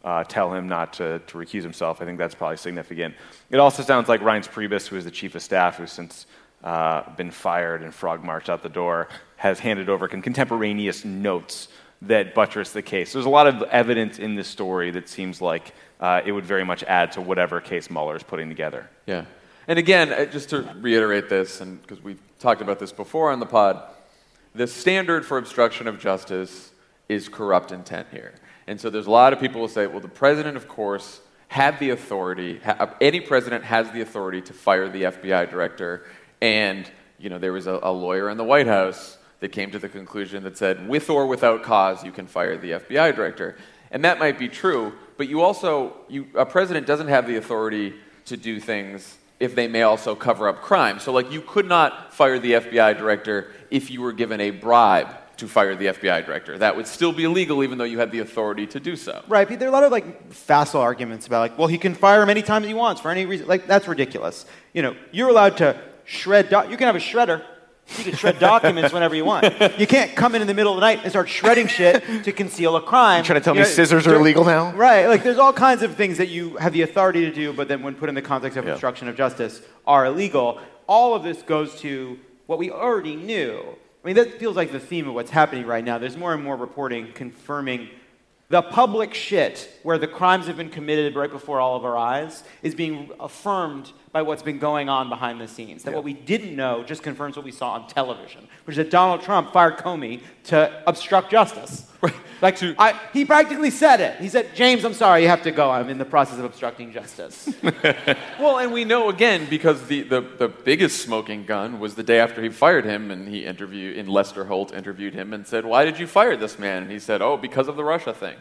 uh, tell him not to, to recuse himself. I think that's probably significant. It also sounds like Reince Priebus, who is the chief of staff, who's since uh, been fired and frog marched out the door, has handed over contemporaneous notes that buttress the case. There's a lot of evidence in this story that seems like uh, it would very much add to whatever case Mueller is putting together.
Yeah. And again, uh, just to reiterate this, and because we've talked about this before on the pod, the standard for obstruction of justice is corrupt intent here. And so there's a lot of people who say, well, the president, of course, had the authority, ha- any president has the authority to fire the F B I director, and you know there was a, a lawyer in the White House that came to the conclusion that said, with or without cause, you can fire the F B I director. And that might be true, but you also, you, a president doesn't have the authority to do things if they may also cover up crime. So like you could not fire the F B I director if you were given a bribe to fire the F B I director. That would still be illegal even though you had the authority to do so.
Right, but there are a lot of like facile arguments about like, well, he can fire him any time he wants for any reason. Like, that's ridiculous. You know, you're allowed to shred, do- you can have a shredder. You can shred documents whenever you want. You can't come in in the middle of the night and start shredding shit to conceal a crime.
You trying to tell
you
me
know,
scissors are illegal now?
Right. Like, there's all kinds of things that you have the authority to do, but then when put in the context of
yeah.
obstruction of justice are illegal. All of this goes to what we already knew. I mean, that feels like the theme of what's happening right now. There's more and more reporting confirming the public shit where the crimes have been committed right before all of our eyes is being affirmed by what's been going on behind the scenes. That yeah. what we didn't know just confirms what we saw on television, which is that Donald Trump fired Comey to obstruct justice. Right. Like, I, he practically said it. He said, James, I'm sorry, you have to go. I'm in the process of obstructing justice.
Well, and we know, again, because the, the, the biggest smoking gun was the day after he fired him, and he interviewed, and Lester Holt interviewed him and said, why did you fire this man? And he said, oh, because of the Russia thing.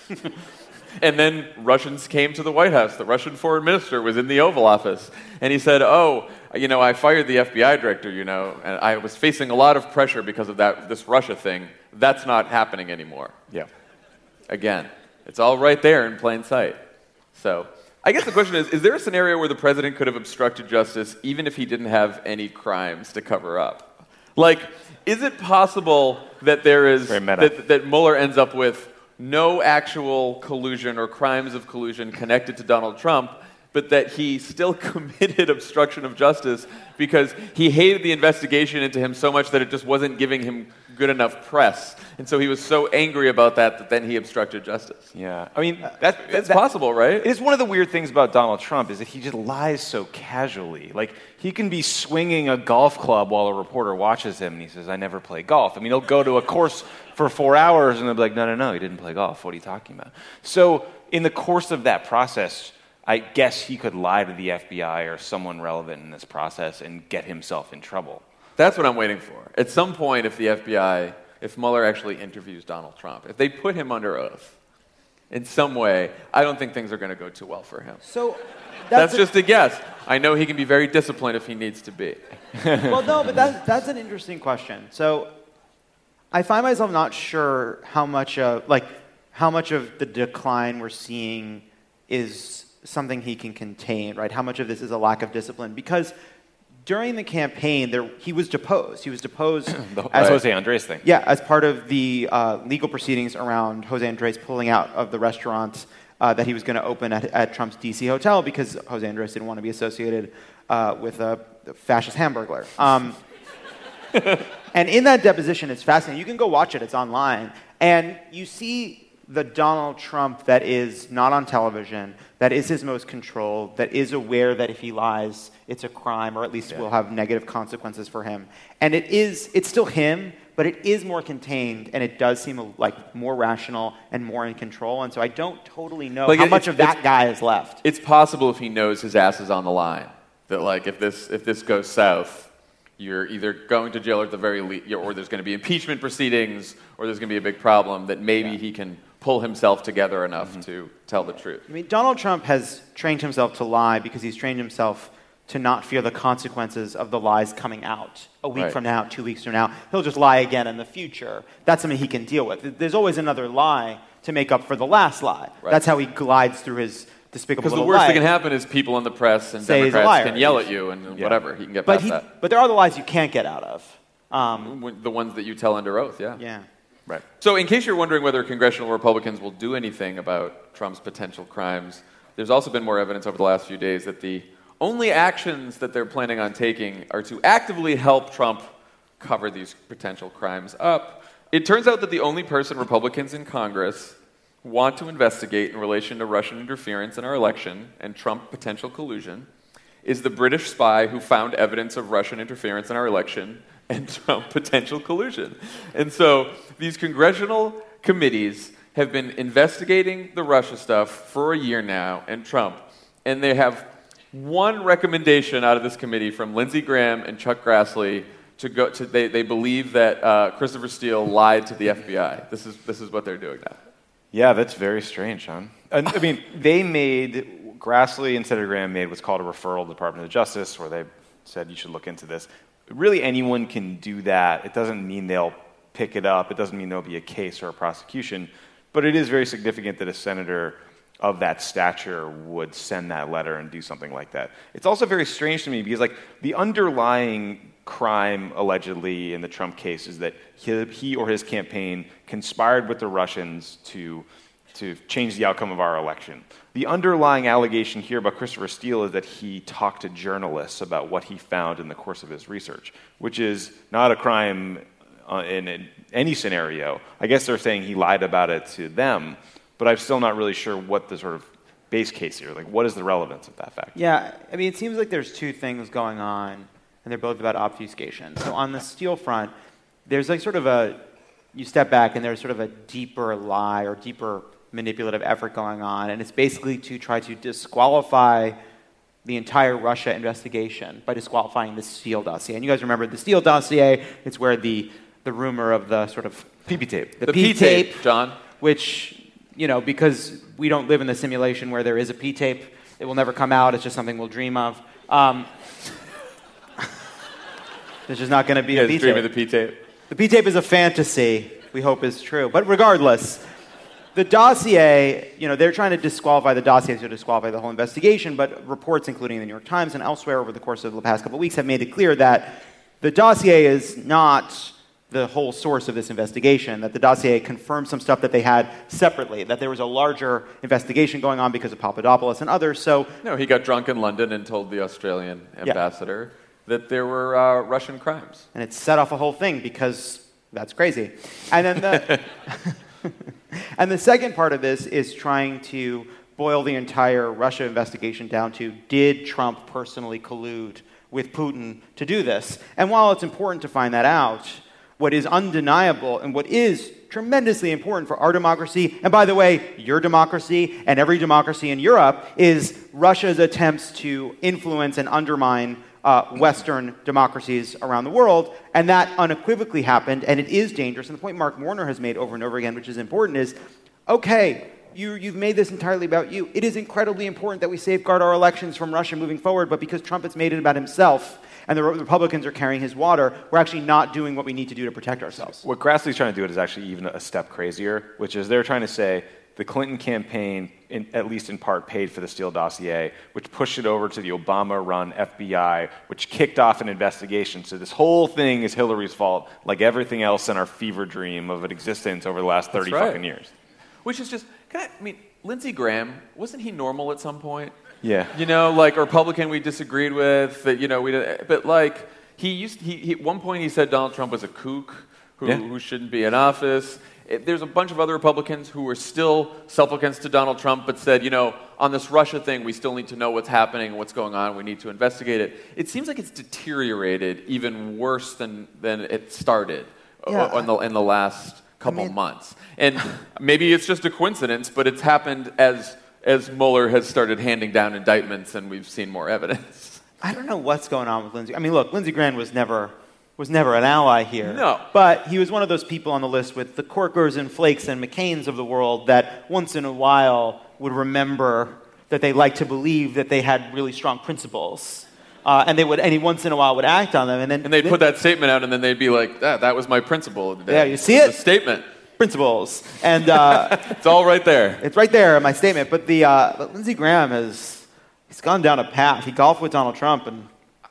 And then Russians came to the White House. The Russian foreign minister was in the Oval Office. And he said, oh, you know, I fired the F B I director, you know, and I was facing a lot of pressure because of that this Russia thing. That's not happening anymore.
Yeah.
Again, it's all right there in plain sight. So I guess the question is, is there a scenario where the president could have obstructed justice even if he didn't have any crimes to cover up? Like, is it possible that there is, that, that Mueller ends up with no actual collusion or crimes of collusion connected to Donald Trump, but that he still committed obstruction of justice because he hated the investigation into him so much that it just wasn't giving him good enough press. And so he was so angry about that that then he obstructed justice.
Yeah. I mean, that,
it's
that,
possible, right?
It is one of the weird things about Donald Trump is that he just lies so casually. Like, he can be swinging a golf club while a reporter watches him, and he says, I never play golf. I mean, he'll go to a course for four hours, and they'll be like, no, no, no, he didn't play golf. What are you talking about? So in the course of that process, I guess he could lie to the F B I or someone relevant in this process and get himself in trouble.
That's what I'm waiting for. At some point, if the F B I, if Mueller actually interviews Donald Trump, if they put him under oath in some way, I don't think things are going to go too well for him.
So
that's, that's a, just a guess. I know he can be very disciplined if he needs to be.
Well, no, but that, that's an interesting question. So I find myself not sure how much of, like, how much of the decline we're seeing is something he can contain, right? How much of this is a lack of discipline? Because during the campaign, there, he was deposed. He was deposed
the
as
Jose Andres thing.
Yeah, as part of the uh, legal proceedings around Jose Andres pulling out of the restaurant uh, that he was going to open at, at Trump's D C hotel because Jose Andres didn't want to be associated uh, with a fascist hamburglar. Um, and in that deposition, it's fascinating. You can go watch it. It's online. And you see the Donald Trump that is not on television, that is his most controlled, that is aware that if he lies, it's a crime, or at least yeah. will have negative consequences for him. And it is, it's still him, but it is more contained, and it does seem like more rational and more in control. And so I don't totally know like how it, much of that guy is left.
It's possible if he knows his ass is on the line, that like if this if this goes south, you're either going to jail or at the very least, or there's going to be impeachment proceedings, or there's going to be a big problem that maybe yeah. he can pull himself together enough mm-hmm. to tell the truth.
I mean, Donald Trump has trained himself to lie because he's trained himself to not fear the consequences of the lies coming out a week
right.
from now, two weeks from now. He'll just lie again in the future. That's something he can deal with. There's always another lie to make up for the last lie. Right. That's how he glides through his despicable
Because the
little
worst
lie.
that can happen is people in the press and
Say
Democrats
liar,
can yell at you and yeah. whatever. He can get
but
past
he,
that.
But there are the lies you can't get out of. Um,
the ones that you tell under oath, yeah.
Yeah.
Right.
So in case you're wondering whether congressional Republicans will do anything about Trump's potential crimes, there's also been more evidence over the last few days that the only actions that they're planning on taking are to actively help Trump cover these potential crimes up. It turns out that the only person Republicans in Congress want to investigate in relation to Russian interference in our election and Trump potential collusion is the British spy who found evidence of Russian interference in our election and Trump potential collusion. And so these congressional committees have been investigating the Russia stuff for a year now and Trump, and they have one recommendation out of this committee from Lindsey Graham and Chuck Grassley to go to. They, they believe that uh, Christopher Steele lied to the F B I. This is this is what they're doing now.
Yeah, that's very strange, Sean. And, I mean, they made Grassley and Senator Graham made what's called a referral to the Department of Justice, where they said you should look into this. Really, anyone can do that. It doesn't mean they'll pick it up. It doesn't mean there'll be a case or a prosecution. But it is very significant that a senator of that stature would send that letter and do something like that. It's also very strange to me because, like, the underlying crime allegedly in the Trump case is that he, he or his campaign conspired with the Russians to to change the outcome of our election. The underlying allegation here about Christopher Steele is that he talked to journalists about what he found in the course of his research, which is not a crime uh, in, in any scenario. I guess they're saying he lied about it to them, but I'm still not really sure what the sort of base case here, like what is the relevance of that fact?
Yeah, I mean, it seems like there's two things going on, and they're both about obfuscation. So on the Steele front, there's like sort of a, you step back and there's sort of a deeper lie or deeper manipulative effort going on, and it's basically to try to disqualify the entire Russia investigation by disqualifying the Steele dossier. And you guys remember the Steele dossier, it's where the, the rumor of the sort of
P P tape.
The,
the
P-tape,
P-tape, John.
Which, you know, because we don't live in the simulation where there is a P-tape, it will never come out, it's just something we'll dream of. Um, there's just not going to be
yeah,
a P-tape.
dream of the P-tape.
The P-tape is a fantasy we hope is true. But regardless, the dossier, you know, they're trying to disqualify the dossier to disqualify the whole investigation, but reports, including the New York Times and elsewhere over the course of the past couple of weeks, have made it clear that the dossier is not the whole source of this investigation, that the dossier confirmed some stuff that they had separately, that there was a larger investigation going on because of Papadopoulos and others. So
no, he got drunk in London and told the Australian ambassador yeah. that there were uh, Russian crimes.
And it set off a whole thing because that's crazy. And then the... And the second part of this is trying to boil the entire Russia investigation down to, did Trump personally collude with Putin to do this? And while it's important to find that out, what is undeniable and what is tremendously important for our democracy, and by the way, your democracy and every democracy in Europe, is Russia's attempts to influence and undermine Uh, Western democracies around the world, and that unequivocally happened, and it is dangerous. And the point Mark Warner has made over and over again, which is important, is, okay, you, you've made this entirely about you. It is incredibly important that we safeguard our elections from Russia moving forward, but because Trump has made it about himself, and the Republicans are carrying his water, we're actually not doing what we need to do to protect ourselves.
What Grassley's trying to do it is actually even a step crazier, which is they're trying to say the Clinton campaign, in, at least in part, paid for the Steele dossier, which pushed it over to the Obama-run F B I, which kicked off an investigation. So this whole thing is Hillary's fault, like everything else in our fever dream of an existence over the last thirty
That's right.
fucking years.
Which is just, can I, I mean, Lindsey Graham, wasn't he normal at some point?
Yeah.
You know, like a Republican we disagreed with, that, you know, we did, but like, he used, he, he, at one point he said Donald Trump was a kook who,
yeah.
who shouldn't be in office. There's a bunch of other Republicans who were still supplicants to Donald Trump, but said, you know, on this Russia thing, we still need to know what's happening and what's going on. We need to investigate it. It seems like it's deteriorated even worse than, than it started
yeah.
in, the, in the last couple
I mean,
months. And maybe it's just a coincidence, but it's happened as, as Mueller has started handing down indictments and we've seen more evidence.
I don't know what's going on with Lindsey. I mean, look, Lindsey Graham was never... was never an ally here.
No.
But he was one of those people on the list with the Corkers and Flakes and McCains of the world that once in a while would remember that they liked to believe that they had really strong principles. Uh, and they would, and he once in a while would act on them. And then
and they'd
then,
put that statement out and then they'd be like, that, that was my principle.
Yeah, you see
it?
it?
The statement.
Principles. And uh,
it's all right there.
It's right there in my statement. But the uh, but Lindsey Graham has, he's gone down a path. He golfed with Donald Trump and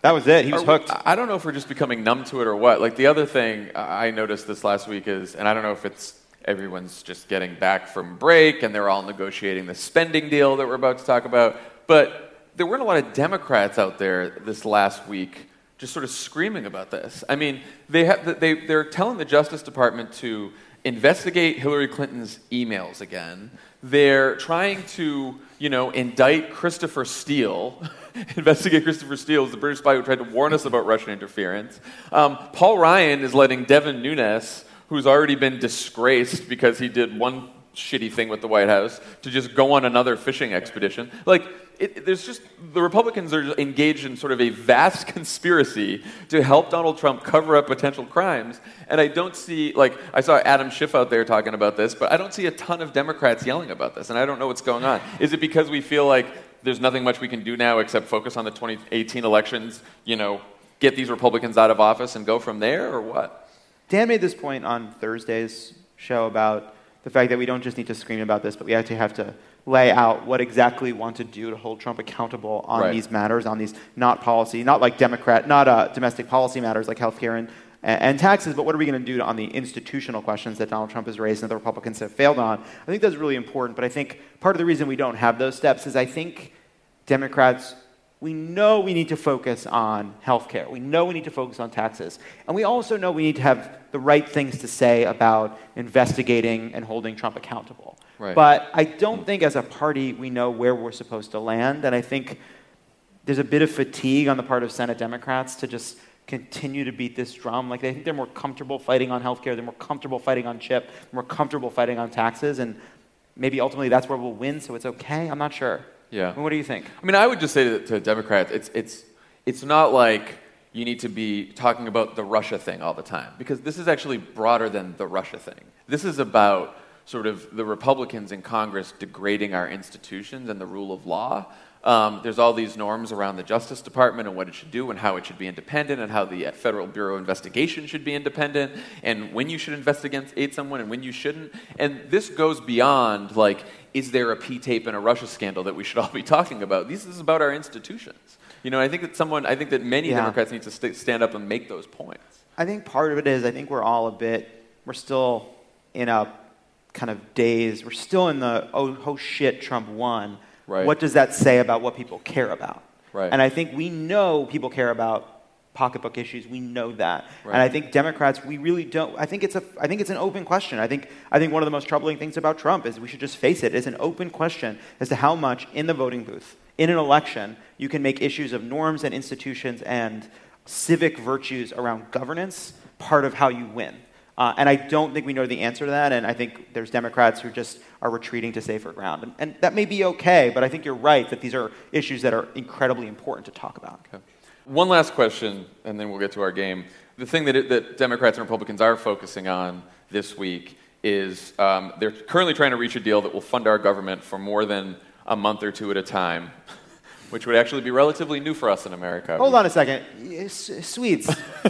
That was it. He was
Are
hooked.
We, I don't know if we're just becoming numb to it or what. Like, the other thing I noticed this last week is, and I don't know if it's everyone's just getting back from break and they're all negotiating the spending deal that we're about to talk about, but there weren't a lot of Democrats out there this last week just sort of screaming about this. I mean, they have, they, they're telling the Justice Department to investigate Hillary Clinton's emails again. They're trying to, you know, indict Christopher Steele, investigate Christopher Steele, the British spy who tried to warn us about Russian interference. Um, Paul Ryan is letting Devin Nunes, who's already been disgraced because he did one shitty thing with the White House, to just go on another fishing expedition. Like, it, there's just, the Republicans are engaged in sort of a vast conspiracy to help Donald Trump cover up potential crimes. And I don't see, like, I saw Adam Schiff out there talking about this, but I don't see a ton of Democrats yelling about this, and I don't know what's going on. Is it because we feel like there's nothing much we can do now except focus on the twenty eighteen elections, you know, get these Republicans out of office and go from there, or what?
Dan made this point on Thursday's show about the fact that we don't just need to scream about this, but we actually have to lay out what exactly we want to do to hold Trump accountable on
right.
these matters, on these not policy, not like Democrat, not uh, domestic policy matters like healthcare and, and taxes, but what are we going to do on the institutional questions that Donald Trump has raised and that the Republicans have failed on? I think that's really important, but I think part of the reason we don't have those steps is I think Democrats, we know we need to focus on healthcare. We know we need to focus on taxes. And we also know we need to have the right things to say about investigating and holding Trump accountable.
Right.
But I don't think as a party we know where we're supposed to land. And I think there's a bit of fatigue on the part of Senate Democrats to just continue to beat this drum. Like, they think they're more comfortable fighting on healthcare. They're more comfortable fighting on CHIP. More comfortable fighting on taxes. And maybe ultimately that's where we'll win, so it's okay. I'm not sure.
Yeah.
I mean, what do you think?
I mean, I would just say to, to Democrats, it's it's it's not like you need to be talking about the Russia thing all the time, because this is actually broader than the Russia thing. This is about sort of the Republicans in Congress degrading our institutions and the rule of law. Um, there's all these norms around the Justice Department and what it should do and how it should be independent and how the Federal Bureau of Investigation should be independent and when you should investigate someone and when you shouldn't. And this goes beyond, like, is there a P-tape and a Russia scandal that we should all be talking about? This is about our institutions. You know, I think that someone, I think that many
yeah.
Democrats need to st- stand up and make those points.
I think part of it is I think we're all a bit, we're still in a kind of daze. We're still in the, oh, oh shit, Trump won.
Right.
What does that say about what people care about?
Right.
And I think we know people care about pocketbook issues. We know that.
Right.
And I think Democrats, we really don't. I think it's a. I think it's an open question. I think. I think one of the most troubling things about Trump is we should just face it. It's an open question as to how much in the voting booth, in an election, you can make issues of norms and institutions and civic virtues around governance part of how you win. Uh, and I don't think we know the answer to that, and I think there's Democrats who just are retreating to safer ground. And, and that may be okay, but I think you're right that these are issues that are incredibly important to talk about.
Okay. One last question, and then we'll get to our game. The thing that, it, that Democrats and Republicans are focusing on this week is um, they're currently trying to reach a deal that will fund our government for more than a month or two at a time, which would actually be relatively new for us in America.
Hold on a second. S- Swedes.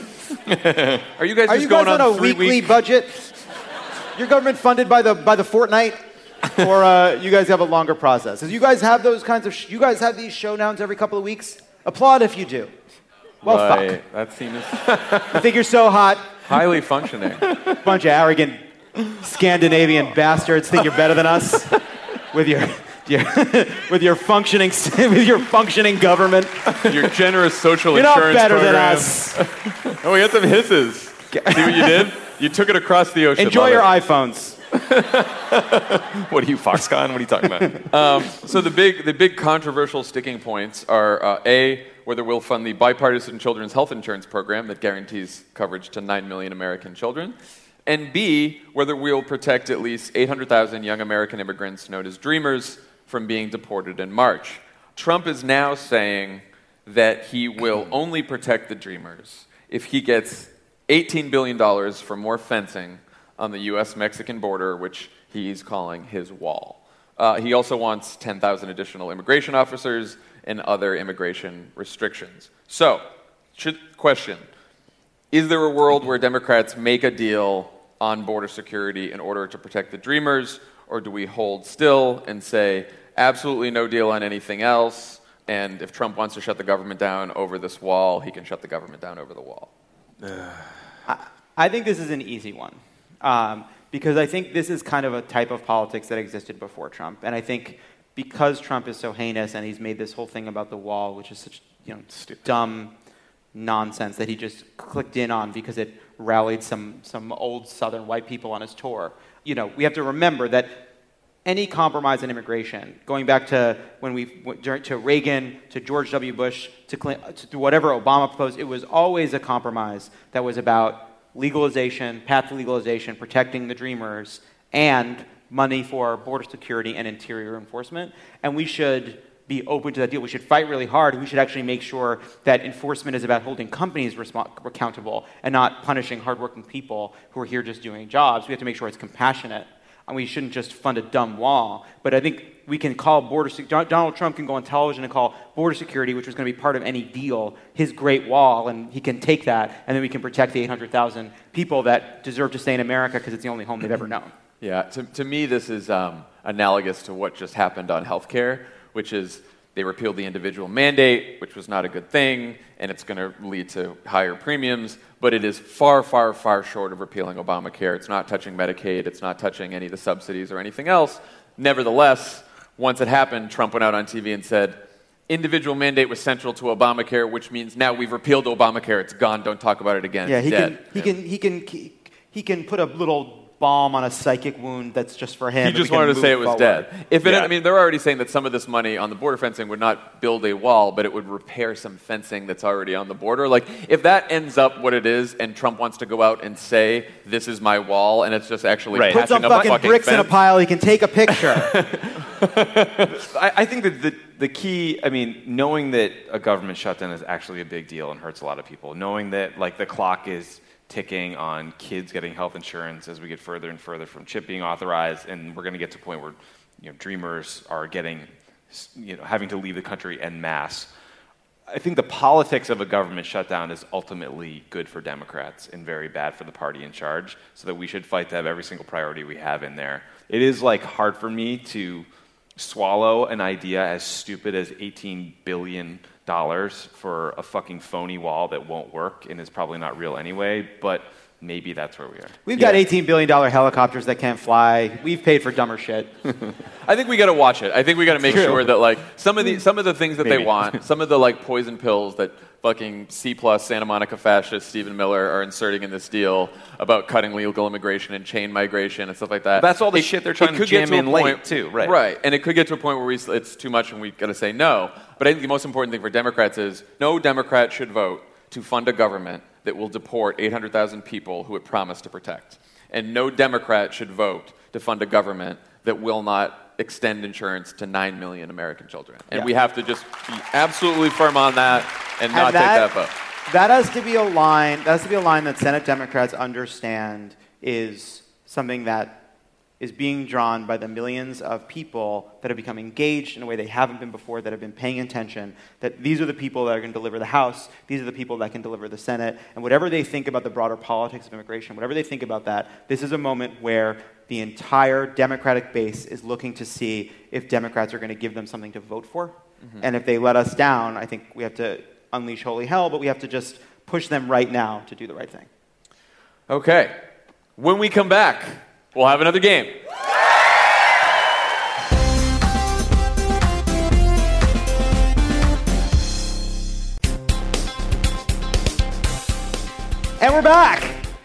Are you guys
Are
just
you
going
guys on,
on
a
three
weekly
week?
budget? Your government funded by the by the fortnight, or uh, you guys have a longer process? Because you guys have those kinds of sh- you guys have these showdowns every couple of weeks. Applaud if you do. Well,
right.
fuck.
That seems
You think you're so hot?
highly functioning.
Bunch of arrogant Scandinavian bastards think you're better than us with your. your with your functioning with your functioning government.
Your generous social
You're not
insurance
better than
program.
us.
Oh, we got some hisses. See what you did? You took it across the ocean.
Enjoy
Love
your
it.
iPhones.
What are you, Foxconn? What are you talking about?
Um, so the big, the big controversial sticking points are uh, A, whether we'll fund the bipartisan children's health insurance program that guarantees coverage to nine million American children, and B, whether we'll protect at least eight hundred thousand young American immigrants known as Dreamers from being deported in March. Trump is now saying that he will only protect the Dreamers if he gets eighteen billion dollars for more fencing on the U S Mexican border, which he's calling his wall. Uh, he also wants ten thousand additional immigration officers and other immigration restrictions. So, should, question, is there a world where Democrats make a deal on border security in order to protect the Dreamers, or do we hold still and say, absolutely no deal on anything else, And if Trump wants to shut the government down over this wall, he can shut the government down over the wall.
I, I think this is an easy one. Um, because I think this is kind of a type of politics that existed before Trump. And I think because Trump is so heinous and he's made this whole thing about the wall, which is such you know Stupid. dumb nonsense that he just clicked in on because it rallied some, some old Southern white people on his tour. You know, we have to remember that any compromise in immigration, going back to when we went to Reagan, to George W. Bush, to, Clinton, to whatever Obama proposed, it was always a compromise that was about legalization, path to legalization, protecting the dreamers, and money for border security and interior enforcement. And we should be open to that deal. We should fight really hard. We should actually make sure that enforcement is about holding companies resp- accountable and not punishing hardworking people who are here just doing jobs. We have to make sure it's compassionate. And we shouldn't just fund a dumb wall. But I think we can call border security, Donald Trump can go on television and call border security, which was going to be part of any deal, his great wall, and he can take that, and then we can protect the eight hundred thousand people that deserve to stay in America because it's the only home they've ever known.
Yeah, to, to me, this is um, analogous to what just happened on healthcare, which is they repealed the individual mandate, which was not a good thing, and it's going to lead to higher premiums, but it is far, far, far short of repealing Obamacare. It's not touching Medicaid. It's not touching any of the subsidies or anything else. Nevertheless, once it happened, Trump went out on T V and said, individual mandate was central to Obamacare, which means now we've repealed Obamacare. It's gone. Don't talk about it again.
Yeah,
it's
he
dead.
can, he can, he can, he, he can put a little balm on a psychic wound that's just for him.
He just wanted to say it was
forward.
dead. If it,
Yeah.
I mean, they're already saying that some of this money on the border fencing would not build a wall, but it would repair some fencing that's already on the border. Like, if that ends up what it is, and Trump wants to go out and say, "This is my wall," and it's just actually
Right.
Put
patching
some
up a
fucking
fucking
bricks
fence.
in a pile. He can take a picture.
I, I think that the, the key, I mean, knowing that a government shutdown is actually a big deal and hurts a lot of people, knowing that like the clock is ticking on kids getting health insurance as we get further and further from CHIP being authorized, and we're going to get to a point where you know dreamers are getting, you know, having to leave the country en masse. I think the politics of a government shutdown is ultimately good for Democrats and very bad for the party in charge, so that we should fight to have every single priority we have in there. It is like hard for me to swallow an idea as stupid as eighteen billion dollars for a fucking phony wall that won't work and is probably not real anyway, but maybe that's where we are.
We've got eighteen billion dollars helicopters that can't fly. We've paid for dumber shit.
I think we got to watch it. I think we got to make sure that like some of the some of the things that they
Maybe.
want, some of the like poison pills that fucking C plus Santa Monica fascist Stephen Miller are inserting in this deal about cutting legal immigration and chain migration and stuff like that.
That's all the
It-
shit they're
it
trying to
could get
jam
a
in late,
point-
too, right.
Right, and it could get to a point where we, it's too much and we got to say no. But I think the most important thing for Democrats is no Democrat should vote to fund a government that will deport eight hundred thousand people who it promised to protect. And no Democrat should vote to fund a government that will not extend insurance to nine million American children. And
Yeah.
we have to just be absolutely firm on that and not
And that-
take that vote.
That has to be a line. That has to be a line that Senate Democrats understand is something that is being drawn by the millions of people that have become engaged in a way they haven't been before, that have been paying attention. That these are the people that are going to deliver the House. These are the people that can deliver the Senate. And whatever they think about the broader politics of immigration, whatever they think about that, this is a moment where the entire Democratic base is looking to see if Democrats are going to give them something to vote for. Mm-hmm. And if they let us down, I think we have to unleash holy hell, but we have to just push them right now to do the right thing.
Okay. When we come back, we'll have another game.
And we're back.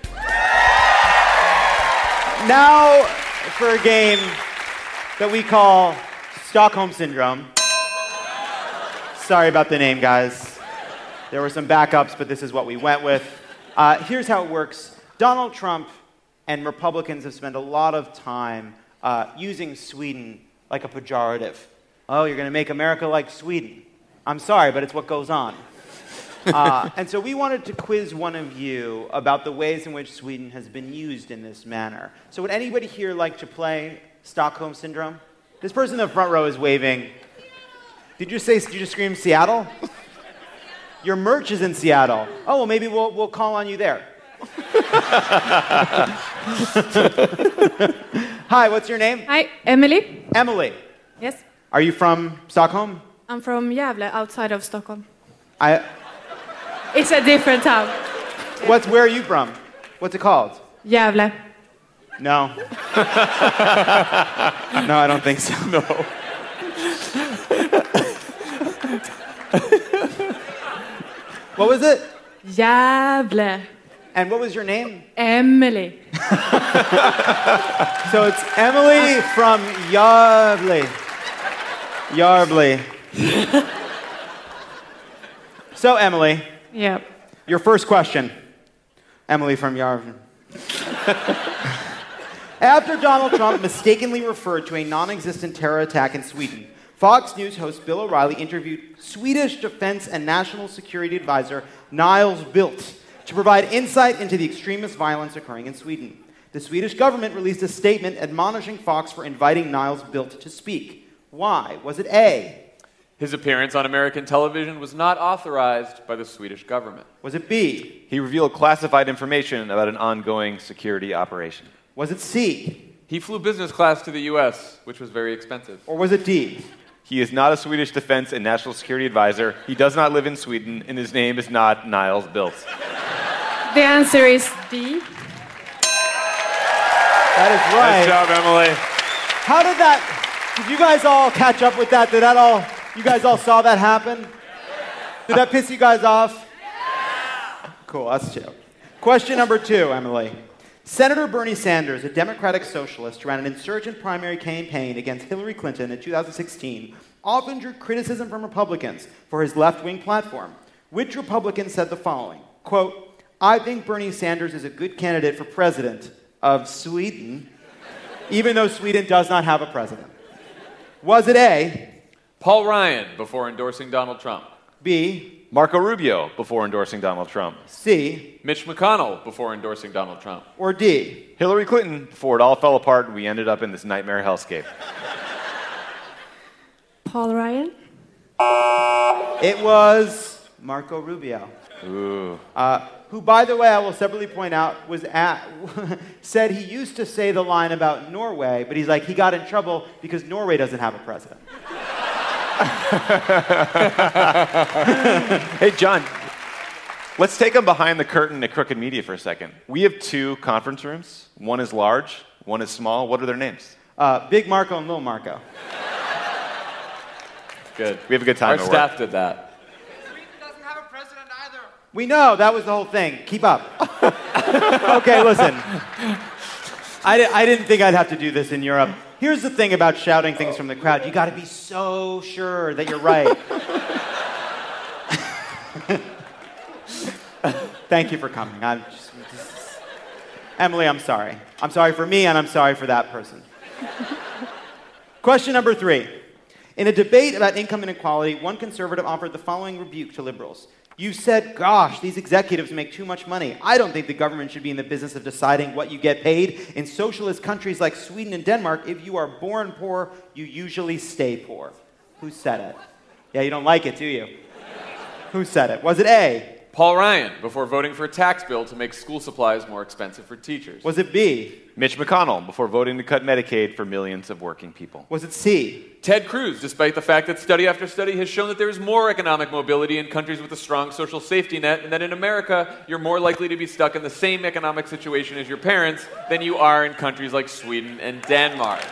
Now for a game that we call Stockholm Syndrome. Sorry about the name, guys. There were some backups, but this is what we went with. Uh, here's how it works. Donald Trump and Republicans have spent a lot of time uh, using Sweden like a pejorative. Oh, you're going to make America like Sweden. I'm sorry, but it's what goes on. Uh, and so we wanted to quiz one of you about the ways in which Sweden has been used in this manner. So would anybody here like to play Stockholm Syndrome? This person in the front row is waving. Did you say, did you just scream Seattle? Your merch is in Seattle. Oh, well, maybe we'll, we'll call on you there. Hi, what's your name?
Hi, Emily.
Emily.
Yes.
Are you from Stockholm?
I'm from Gävle, outside of Stockholm.
I.
It's a different town.
What's where are you from? What's it called?
Gävle.
No. No, I don't think so.
No.
What was it?
Gävle.
And what was your name?
Emily.
So it's Emily from Gävle. Gävle. So Emily,
Yeah.
your first question. Emily from Gävle. After Donald Trump mistakenly referred to a non-existent terror attack in Sweden, Fox News host Bill O'Reilly interviewed Swedish Defense and National Security Advisor Niles Bildt to provide insight into the extremist violence occurring in Sweden. The Swedish government released a statement admonishing Fox for inviting Niles Bildt to speak. Why? Was it A?
His appearance on American television was not authorized by the Swedish government.
Was it B?
He revealed classified information about an ongoing security operation.
Was it C?
He flew business class to the U S, which was very expensive.
Or was it D?
He is not a Swedish defense and national security advisor. He does not live in Sweden, and his name is not Niles Bildt.
The answer is D.
That is right.
Nice job, Emily.
How did that, did you guys all catch up with that? Did that all, you guys all saw that happen? Did that piss you guys off? Cool, that's two. Question number two, Emily. Senator Bernie Sanders, a Democratic socialist, ran an insurgent primary campaign against Hillary Clinton in two thousand sixteen, often drew criticism from Republicans for his left-wing platform. Which Republican said the following, quote, I think Bernie Sanders is a good candidate for president of Sweden, even though Sweden does not have a president. Was it A?
Paul Ryan before endorsing Donald Trump.
B?
Marco Rubio before endorsing Donald Trump.
C?
Mitch McConnell before endorsing Donald Trump.
Or D?
Hillary Clinton before it all fell apart and we ended up in this nightmare hellscape.
Paul Ryan.
It was Marco Rubio.
Ooh.
Uh, who, by the way, I will separately point out, was at, said he used to say the line about Norway, but he's like, he got in trouble because Norway doesn't have a president.
Hey, John, let's take them behind the curtain at Crooked Media for a second. We have two conference rooms. One is large, one is small. What are their names?
Uh, Big Marco and Little Marco.
Good.
We have a good time
Our
at
staff
work.
did that.
Sweden doesn't have a president either.
We know, that was the whole thing. Keep up. Okay, listen. I, di- I didn't think I'd have to do this in Europe. Here's the thing about shouting things from the crowd. You got to be so sure that you're right. Thank you for coming. I'm just, just... Emily, I'm sorry. I'm sorry for me, and I'm sorry for that person. Question number three. In a debate about income inequality, one conservative offered the following rebuke to liberals. You said, gosh, these executives make too much money. I don't think the government should be in the business of deciding what you get paid. In socialist countries like Sweden and Denmark, if you are born poor, you usually stay poor. Who said it? Yeah, you don't like it, do you? Who said it? Was it A?
Paul Ryan before voting for a tax bill to make school supplies more expensive for teachers.
Was it B?
Mitch McConnell before voting to cut Medicaid for millions of working people.
Was it C?
Ted Cruz, despite the fact that study after study has shown that there is more economic mobility in countries with a strong social safety net, and that in America, you're more likely to be stuck in the same economic situation as your parents than you are in countries like Sweden and Denmark.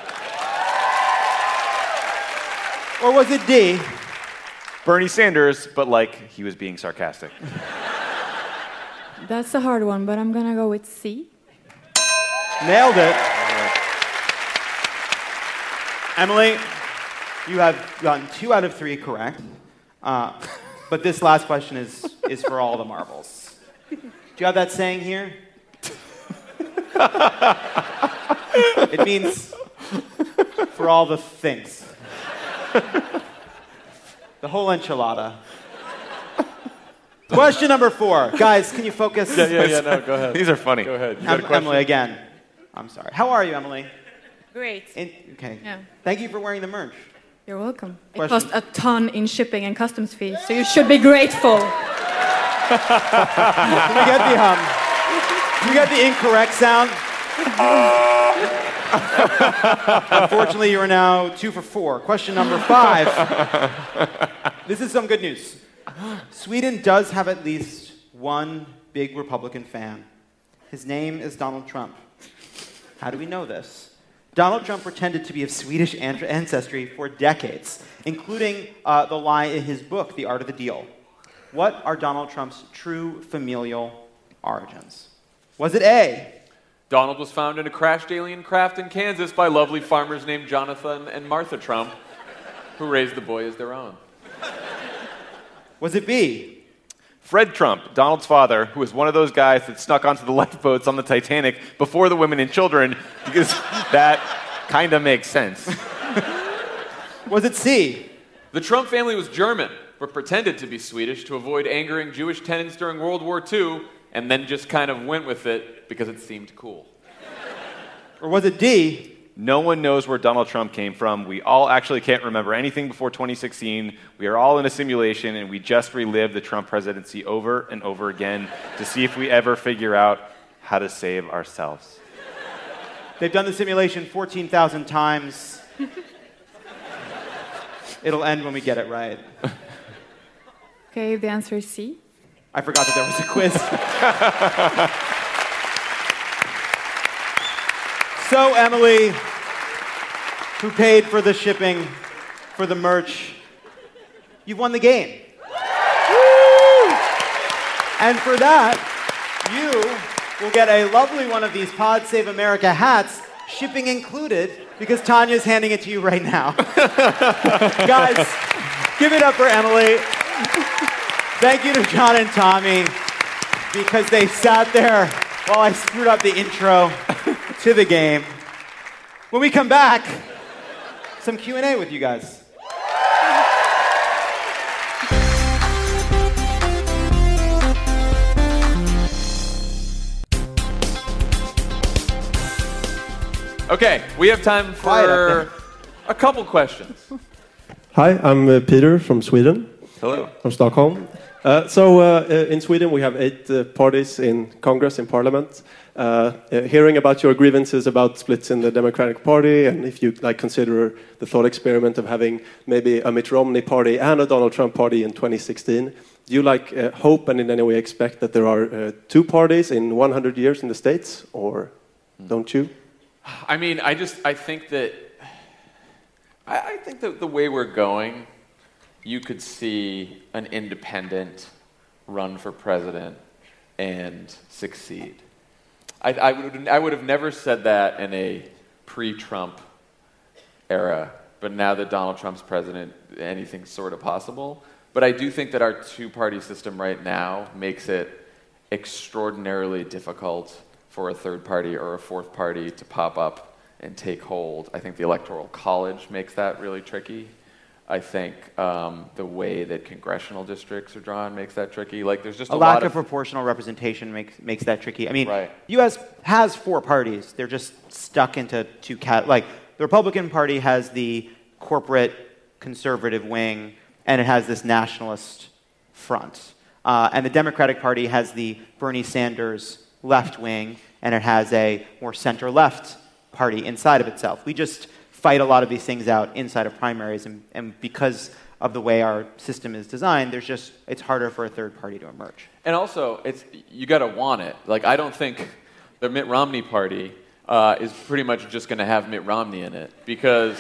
Or was it D?
Bernie Sanders, but like he was being sarcastic.
That's a hard one, but I'm gonna go with C.
Nailed it. Emily, you have gotten two out of three correct. Uh, but this last question is, is for all the marbles. Do you have that saying here? It means for all the things. The whole enchilada. Question number four. Guys, can you focus?
Yeah, yeah, yeah, no, go ahead.
These are funny.
Go ahead. You got a
Em-
question?
Emily, again. I'm sorry. How are you, Emily?
Great.
In, okay.
Yeah.
Thank you for wearing the merch.
You're welcome. It
Question.
cost a ton in shipping and customs fees, so you should be grateful.
Can we get the um? Can we get the incorrect sound? Unfortunately, you are now two for four. Question number five. This is some good news. Sweden does have at least one big Republican fan. His name is Donald Trump. How do we know this? Donald Trump pretended to be of Swedish an- ancestry for decades, including uh, the lie in his book, The Art of the Deal. What are Donald Trump's true familial origins? Was it A?
Donald was found in a crashed alien craft in Kansas by lovely farmers named Jonathan and Martha Trump, who raised the boy as their own.
Was it B?
Fred Trump, Donald's father, who was one of those guys that snuck onto the lifeboats on the Titanic before the women and children, because that kind of makes sense.
Was it C?
The Trump family was German, but pretended to be Swedish to avoid angering Jewish tenants during World War Two, and then just kind of went with it because it seemed cool.
Or was it D?
No one knows where Donald Trump came from. We all actually can't remember anything before twenty sixteen. We are all in a simulation, and we just relive the Trump presidency over and over again to see if we ever figure out how to save ourselves.
They've done the simulation fourteen thousand times. It'll end when we get it right.
Okay, the answer is C.
I forgot that there was a quiz. So, Emily, who paid for the shipping, for the merch, you've won the game. Woo! And for that, you will get a lovely one of these Pod Save America hats, shipping included, because Tanya's handing it to you right now. Guys, give it up for Emily. Thank you to John and Tommy, because they sat there while I screwed up the intro to the game. When we come back, some Q and A with you guys.
Okay, we have time
Quiet up
for
there.
a couple questions.
Hi, I'm uh, Peter from Sweden.
Hello.
From Stockholm. Uh, so uh, uh, in Sweden we have eight uh, parties in Congress, in Parliament. Uh, uh, hearing about your grievances about splits in the Democratic Party, and if you like consider the thought experiment of having maybe a Mitt Romney party and a Donald Trump party in twenty sixteen, do you like uh, hope and in any way expect that there are uh, two parties in one hundred years in the States, or don't you?
I mean, I just, I think that, I, I think that the way we're going, you could see an independent run for president and succeed. I, I, would, I would have never said that in a pre-Trump era, but now that Donald Trump's president, anything's sort of possible. But I do think that our two-party system right now makes it extraordinarily difficult for a third party or a fourth party to pop up and take hold. I think the Electoral College makes that really tricky. I think um, the way that congressional districts are drawn makes that tricky. Like, there's just a,
A lack
lot
of proportional representation makes makes that tricky. I mean,
Right.
U S has four parties. They're just stuck into two cat. Like, the Republican Party has the corporate conservative wing, and it has this nationalist front. Uh, and the Democratic Party has the Bernie Sanders left wing, and it has a more center-left party inside of itself. We just fight a lot of these things out inside of primaries, and, and because of the way our system is designed, there's just, it's harder for a third party to emerge.
And also, it's you got to want it. Like, I don't think the Mitt Romney party uh, is pretty much just going to have Mitt Romney in it, because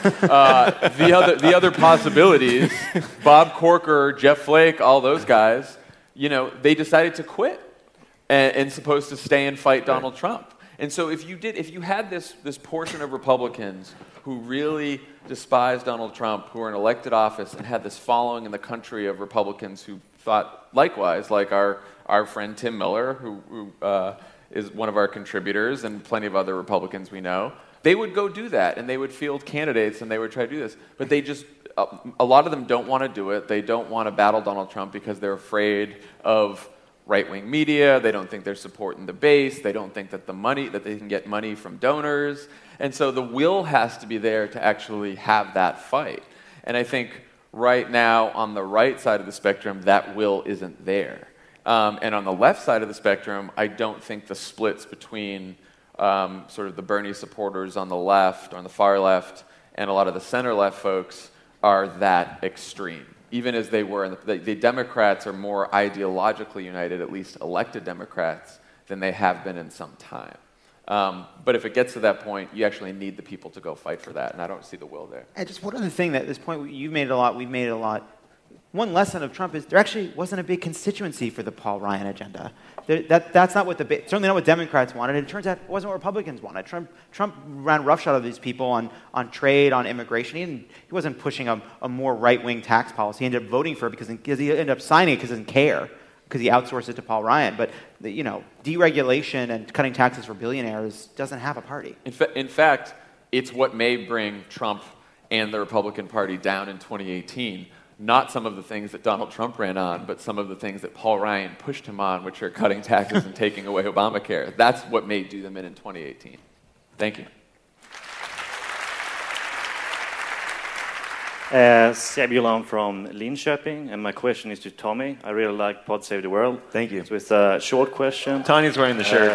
uh, the other the other possibilities, Bob Corker, Jeff Flake, all those guys, you know, they decided to quit and, and supposed to stay and fight Donald Trump. And so if you did, if you had this this portion of Republicans who really despised Donald Trump, who were in elected office and had this following in the country of Republicans who thought likewise, like our our friend Tim Miller, who, who uh, is one of our contributors, and plenty of other Republicans we know, they would go do that, and they would field candidates, and they would try to do this. But they just, uh, a lot of them don't want to do it. They don't want to battle Donald Trump because they're afraid of right-wing media. They don't think they're supporting the base. They don't think that the money, that they can get money from donors. And so the will has to be there to actually have that fight. And I think right now on the right side of the spectrum, that will isn't there. Um, and on the left side of the spectrum, I don't think the splits between um, sort of the Bernie supporters on the left, on the far left, and a lot of the center-left folks are that extreme. Even as they were, in the, the Democrats are more ideologically united, at least elected Democrats, than they have been in some time. Um, but if it gets to that point, you actually need the people to go fight for that, and I don't see the will there.
And just one other thing that at this point, you've made it a lot, we've made it a lot. One lesson of Trump is there actually wasn't a big constituency for the Paul Ryan agenda. There, that, that's not what the certainly not what Democrats wanted. And it turns out it wasn't what Republicans wanted. Trump, Trump ran roughshod of these people on, on trade, on immigration. He, didn't, he wasn't pushing a, a more right-wing tax policy. He ended up voting for it because, because he ended up signing it because he doesn't care, because he outsourced it to Paul Ryan. But the, you know, deregulation and cutting taxes for billionaires doesn't have a party.
In, fa- in fact, it's what may bring Trump and the Republican Party down in twenty eighteen. Not some of the things that Donald Trump ran on, but some of the things that Paul Ryan pushed him on, which are cutting taxes and taking away Obamacare. That's what may do them in in twenty eighteen. Thank you.
Uh, Sebulan from Linköping, and my question is to Tommy. I really like Pod Save the World.
Thank you.
So it's a short question.
Tanya's wearing the shirt.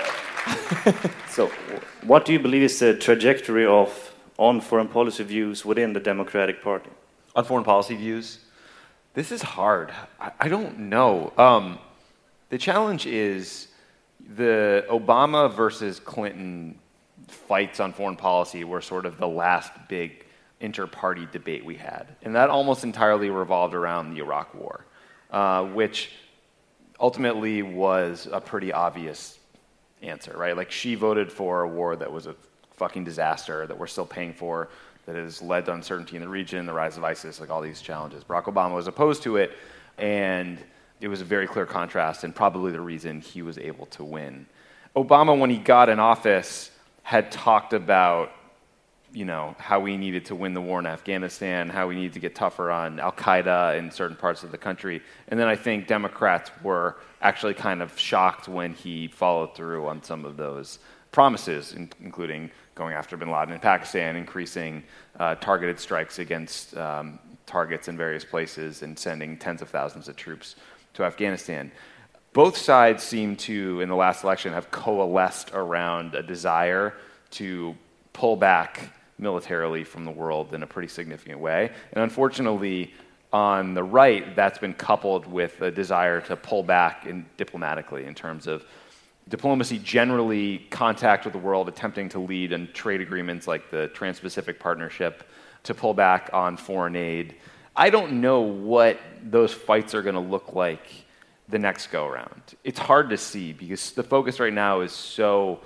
Uh, so, what do you believe is the trajectory of on foreign policy views within the Democratic Party?
On foreign policy views? This is hard. I, I don't know. Um, the challenge is the Obama versus Clinton fights on foreign policy were sort of the last big inter-party debate we had. And that almost entirely revolved around the Iraq War, uh, which ultimately was a pretty obvious answer, right? Like, she voted for a war that was a fucking disaster that we're still paying for, that has led to uncertainty in the region, the rise of ISIS, like all these challenges. Barack Obama was opposed to it, and it was a very clear contrast and probably the reason he was able to win. Obama, when he got in office, had talked about, you know, how we needed to win the war in Afghanistan, how we needed to get tougher on Al-Qaeda in certain parts of the country. And then I think Democrats were actually kind of shocked when he followed through on some of those promises, in, including going after bin Laden in Pakistan, increasing uh, targeted strikes against um, targets in various places, and sending tens of thousands of troops to Afghanistan. Both sides seem to, in the last election, have coalesced around a desire to pull back militarily from the world in a pretty significant way. And unfortunately, on the right, that's been coupled with a desire to pull back in, diplomatically in terms of diplomacy, generally contact with the world, attempting to lead in trade agreements like the Trans-Pacific Partnership, to pull back on foreign aid. I don't know what those fights are going to look like the next go-around. It's hard to see because the focus right now is so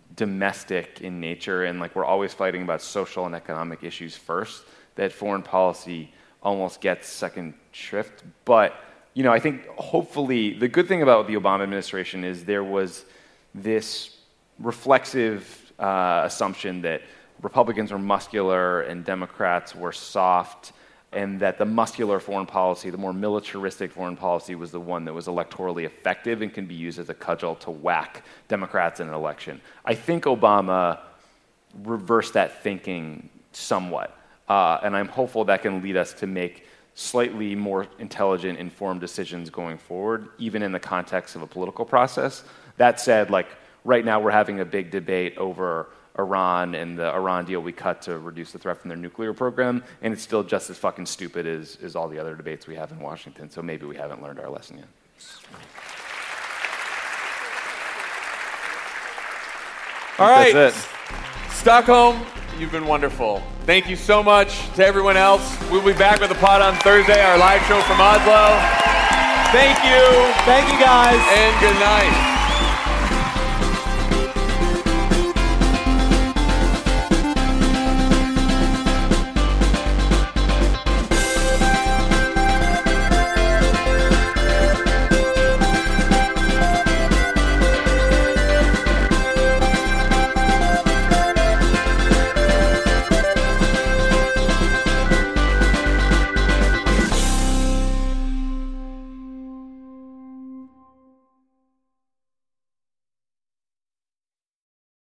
domestic in nature, and like we're always fighting about social and economic issues first, that foreign policy almost gets second shrift. But you know, I think hopefully the good thing about the Obama administration is there was this reflexive uh, assumption that Republicans were muscular and Democrats were soft, and that the muscular foreign policy, the more militaristic foreign policy, was the one that was electorally effective and can be used as a cudgel to whack Democrats in an election. I think Obama reversed that thinking somewhat, uh, and I'm hopeful that can lead us to make slightly more intelligent, informed decisions going forward, even in the context of a political process. That said, like right now we're having a big debate over Iran and the Iran deal we cut to reduce the threat from their nuclear program, and it's still just as fucking stupid as, as all the other debates we have in Washington, so maybe we haven't learned our lesson yet.
All right.
That's it.
Stockholm, you've been wonderful. Thank you so much to everyone else. We'll be back with the pod on Thursday, our live show from Oslo. Thank you.
Thank you, guys.
And good night.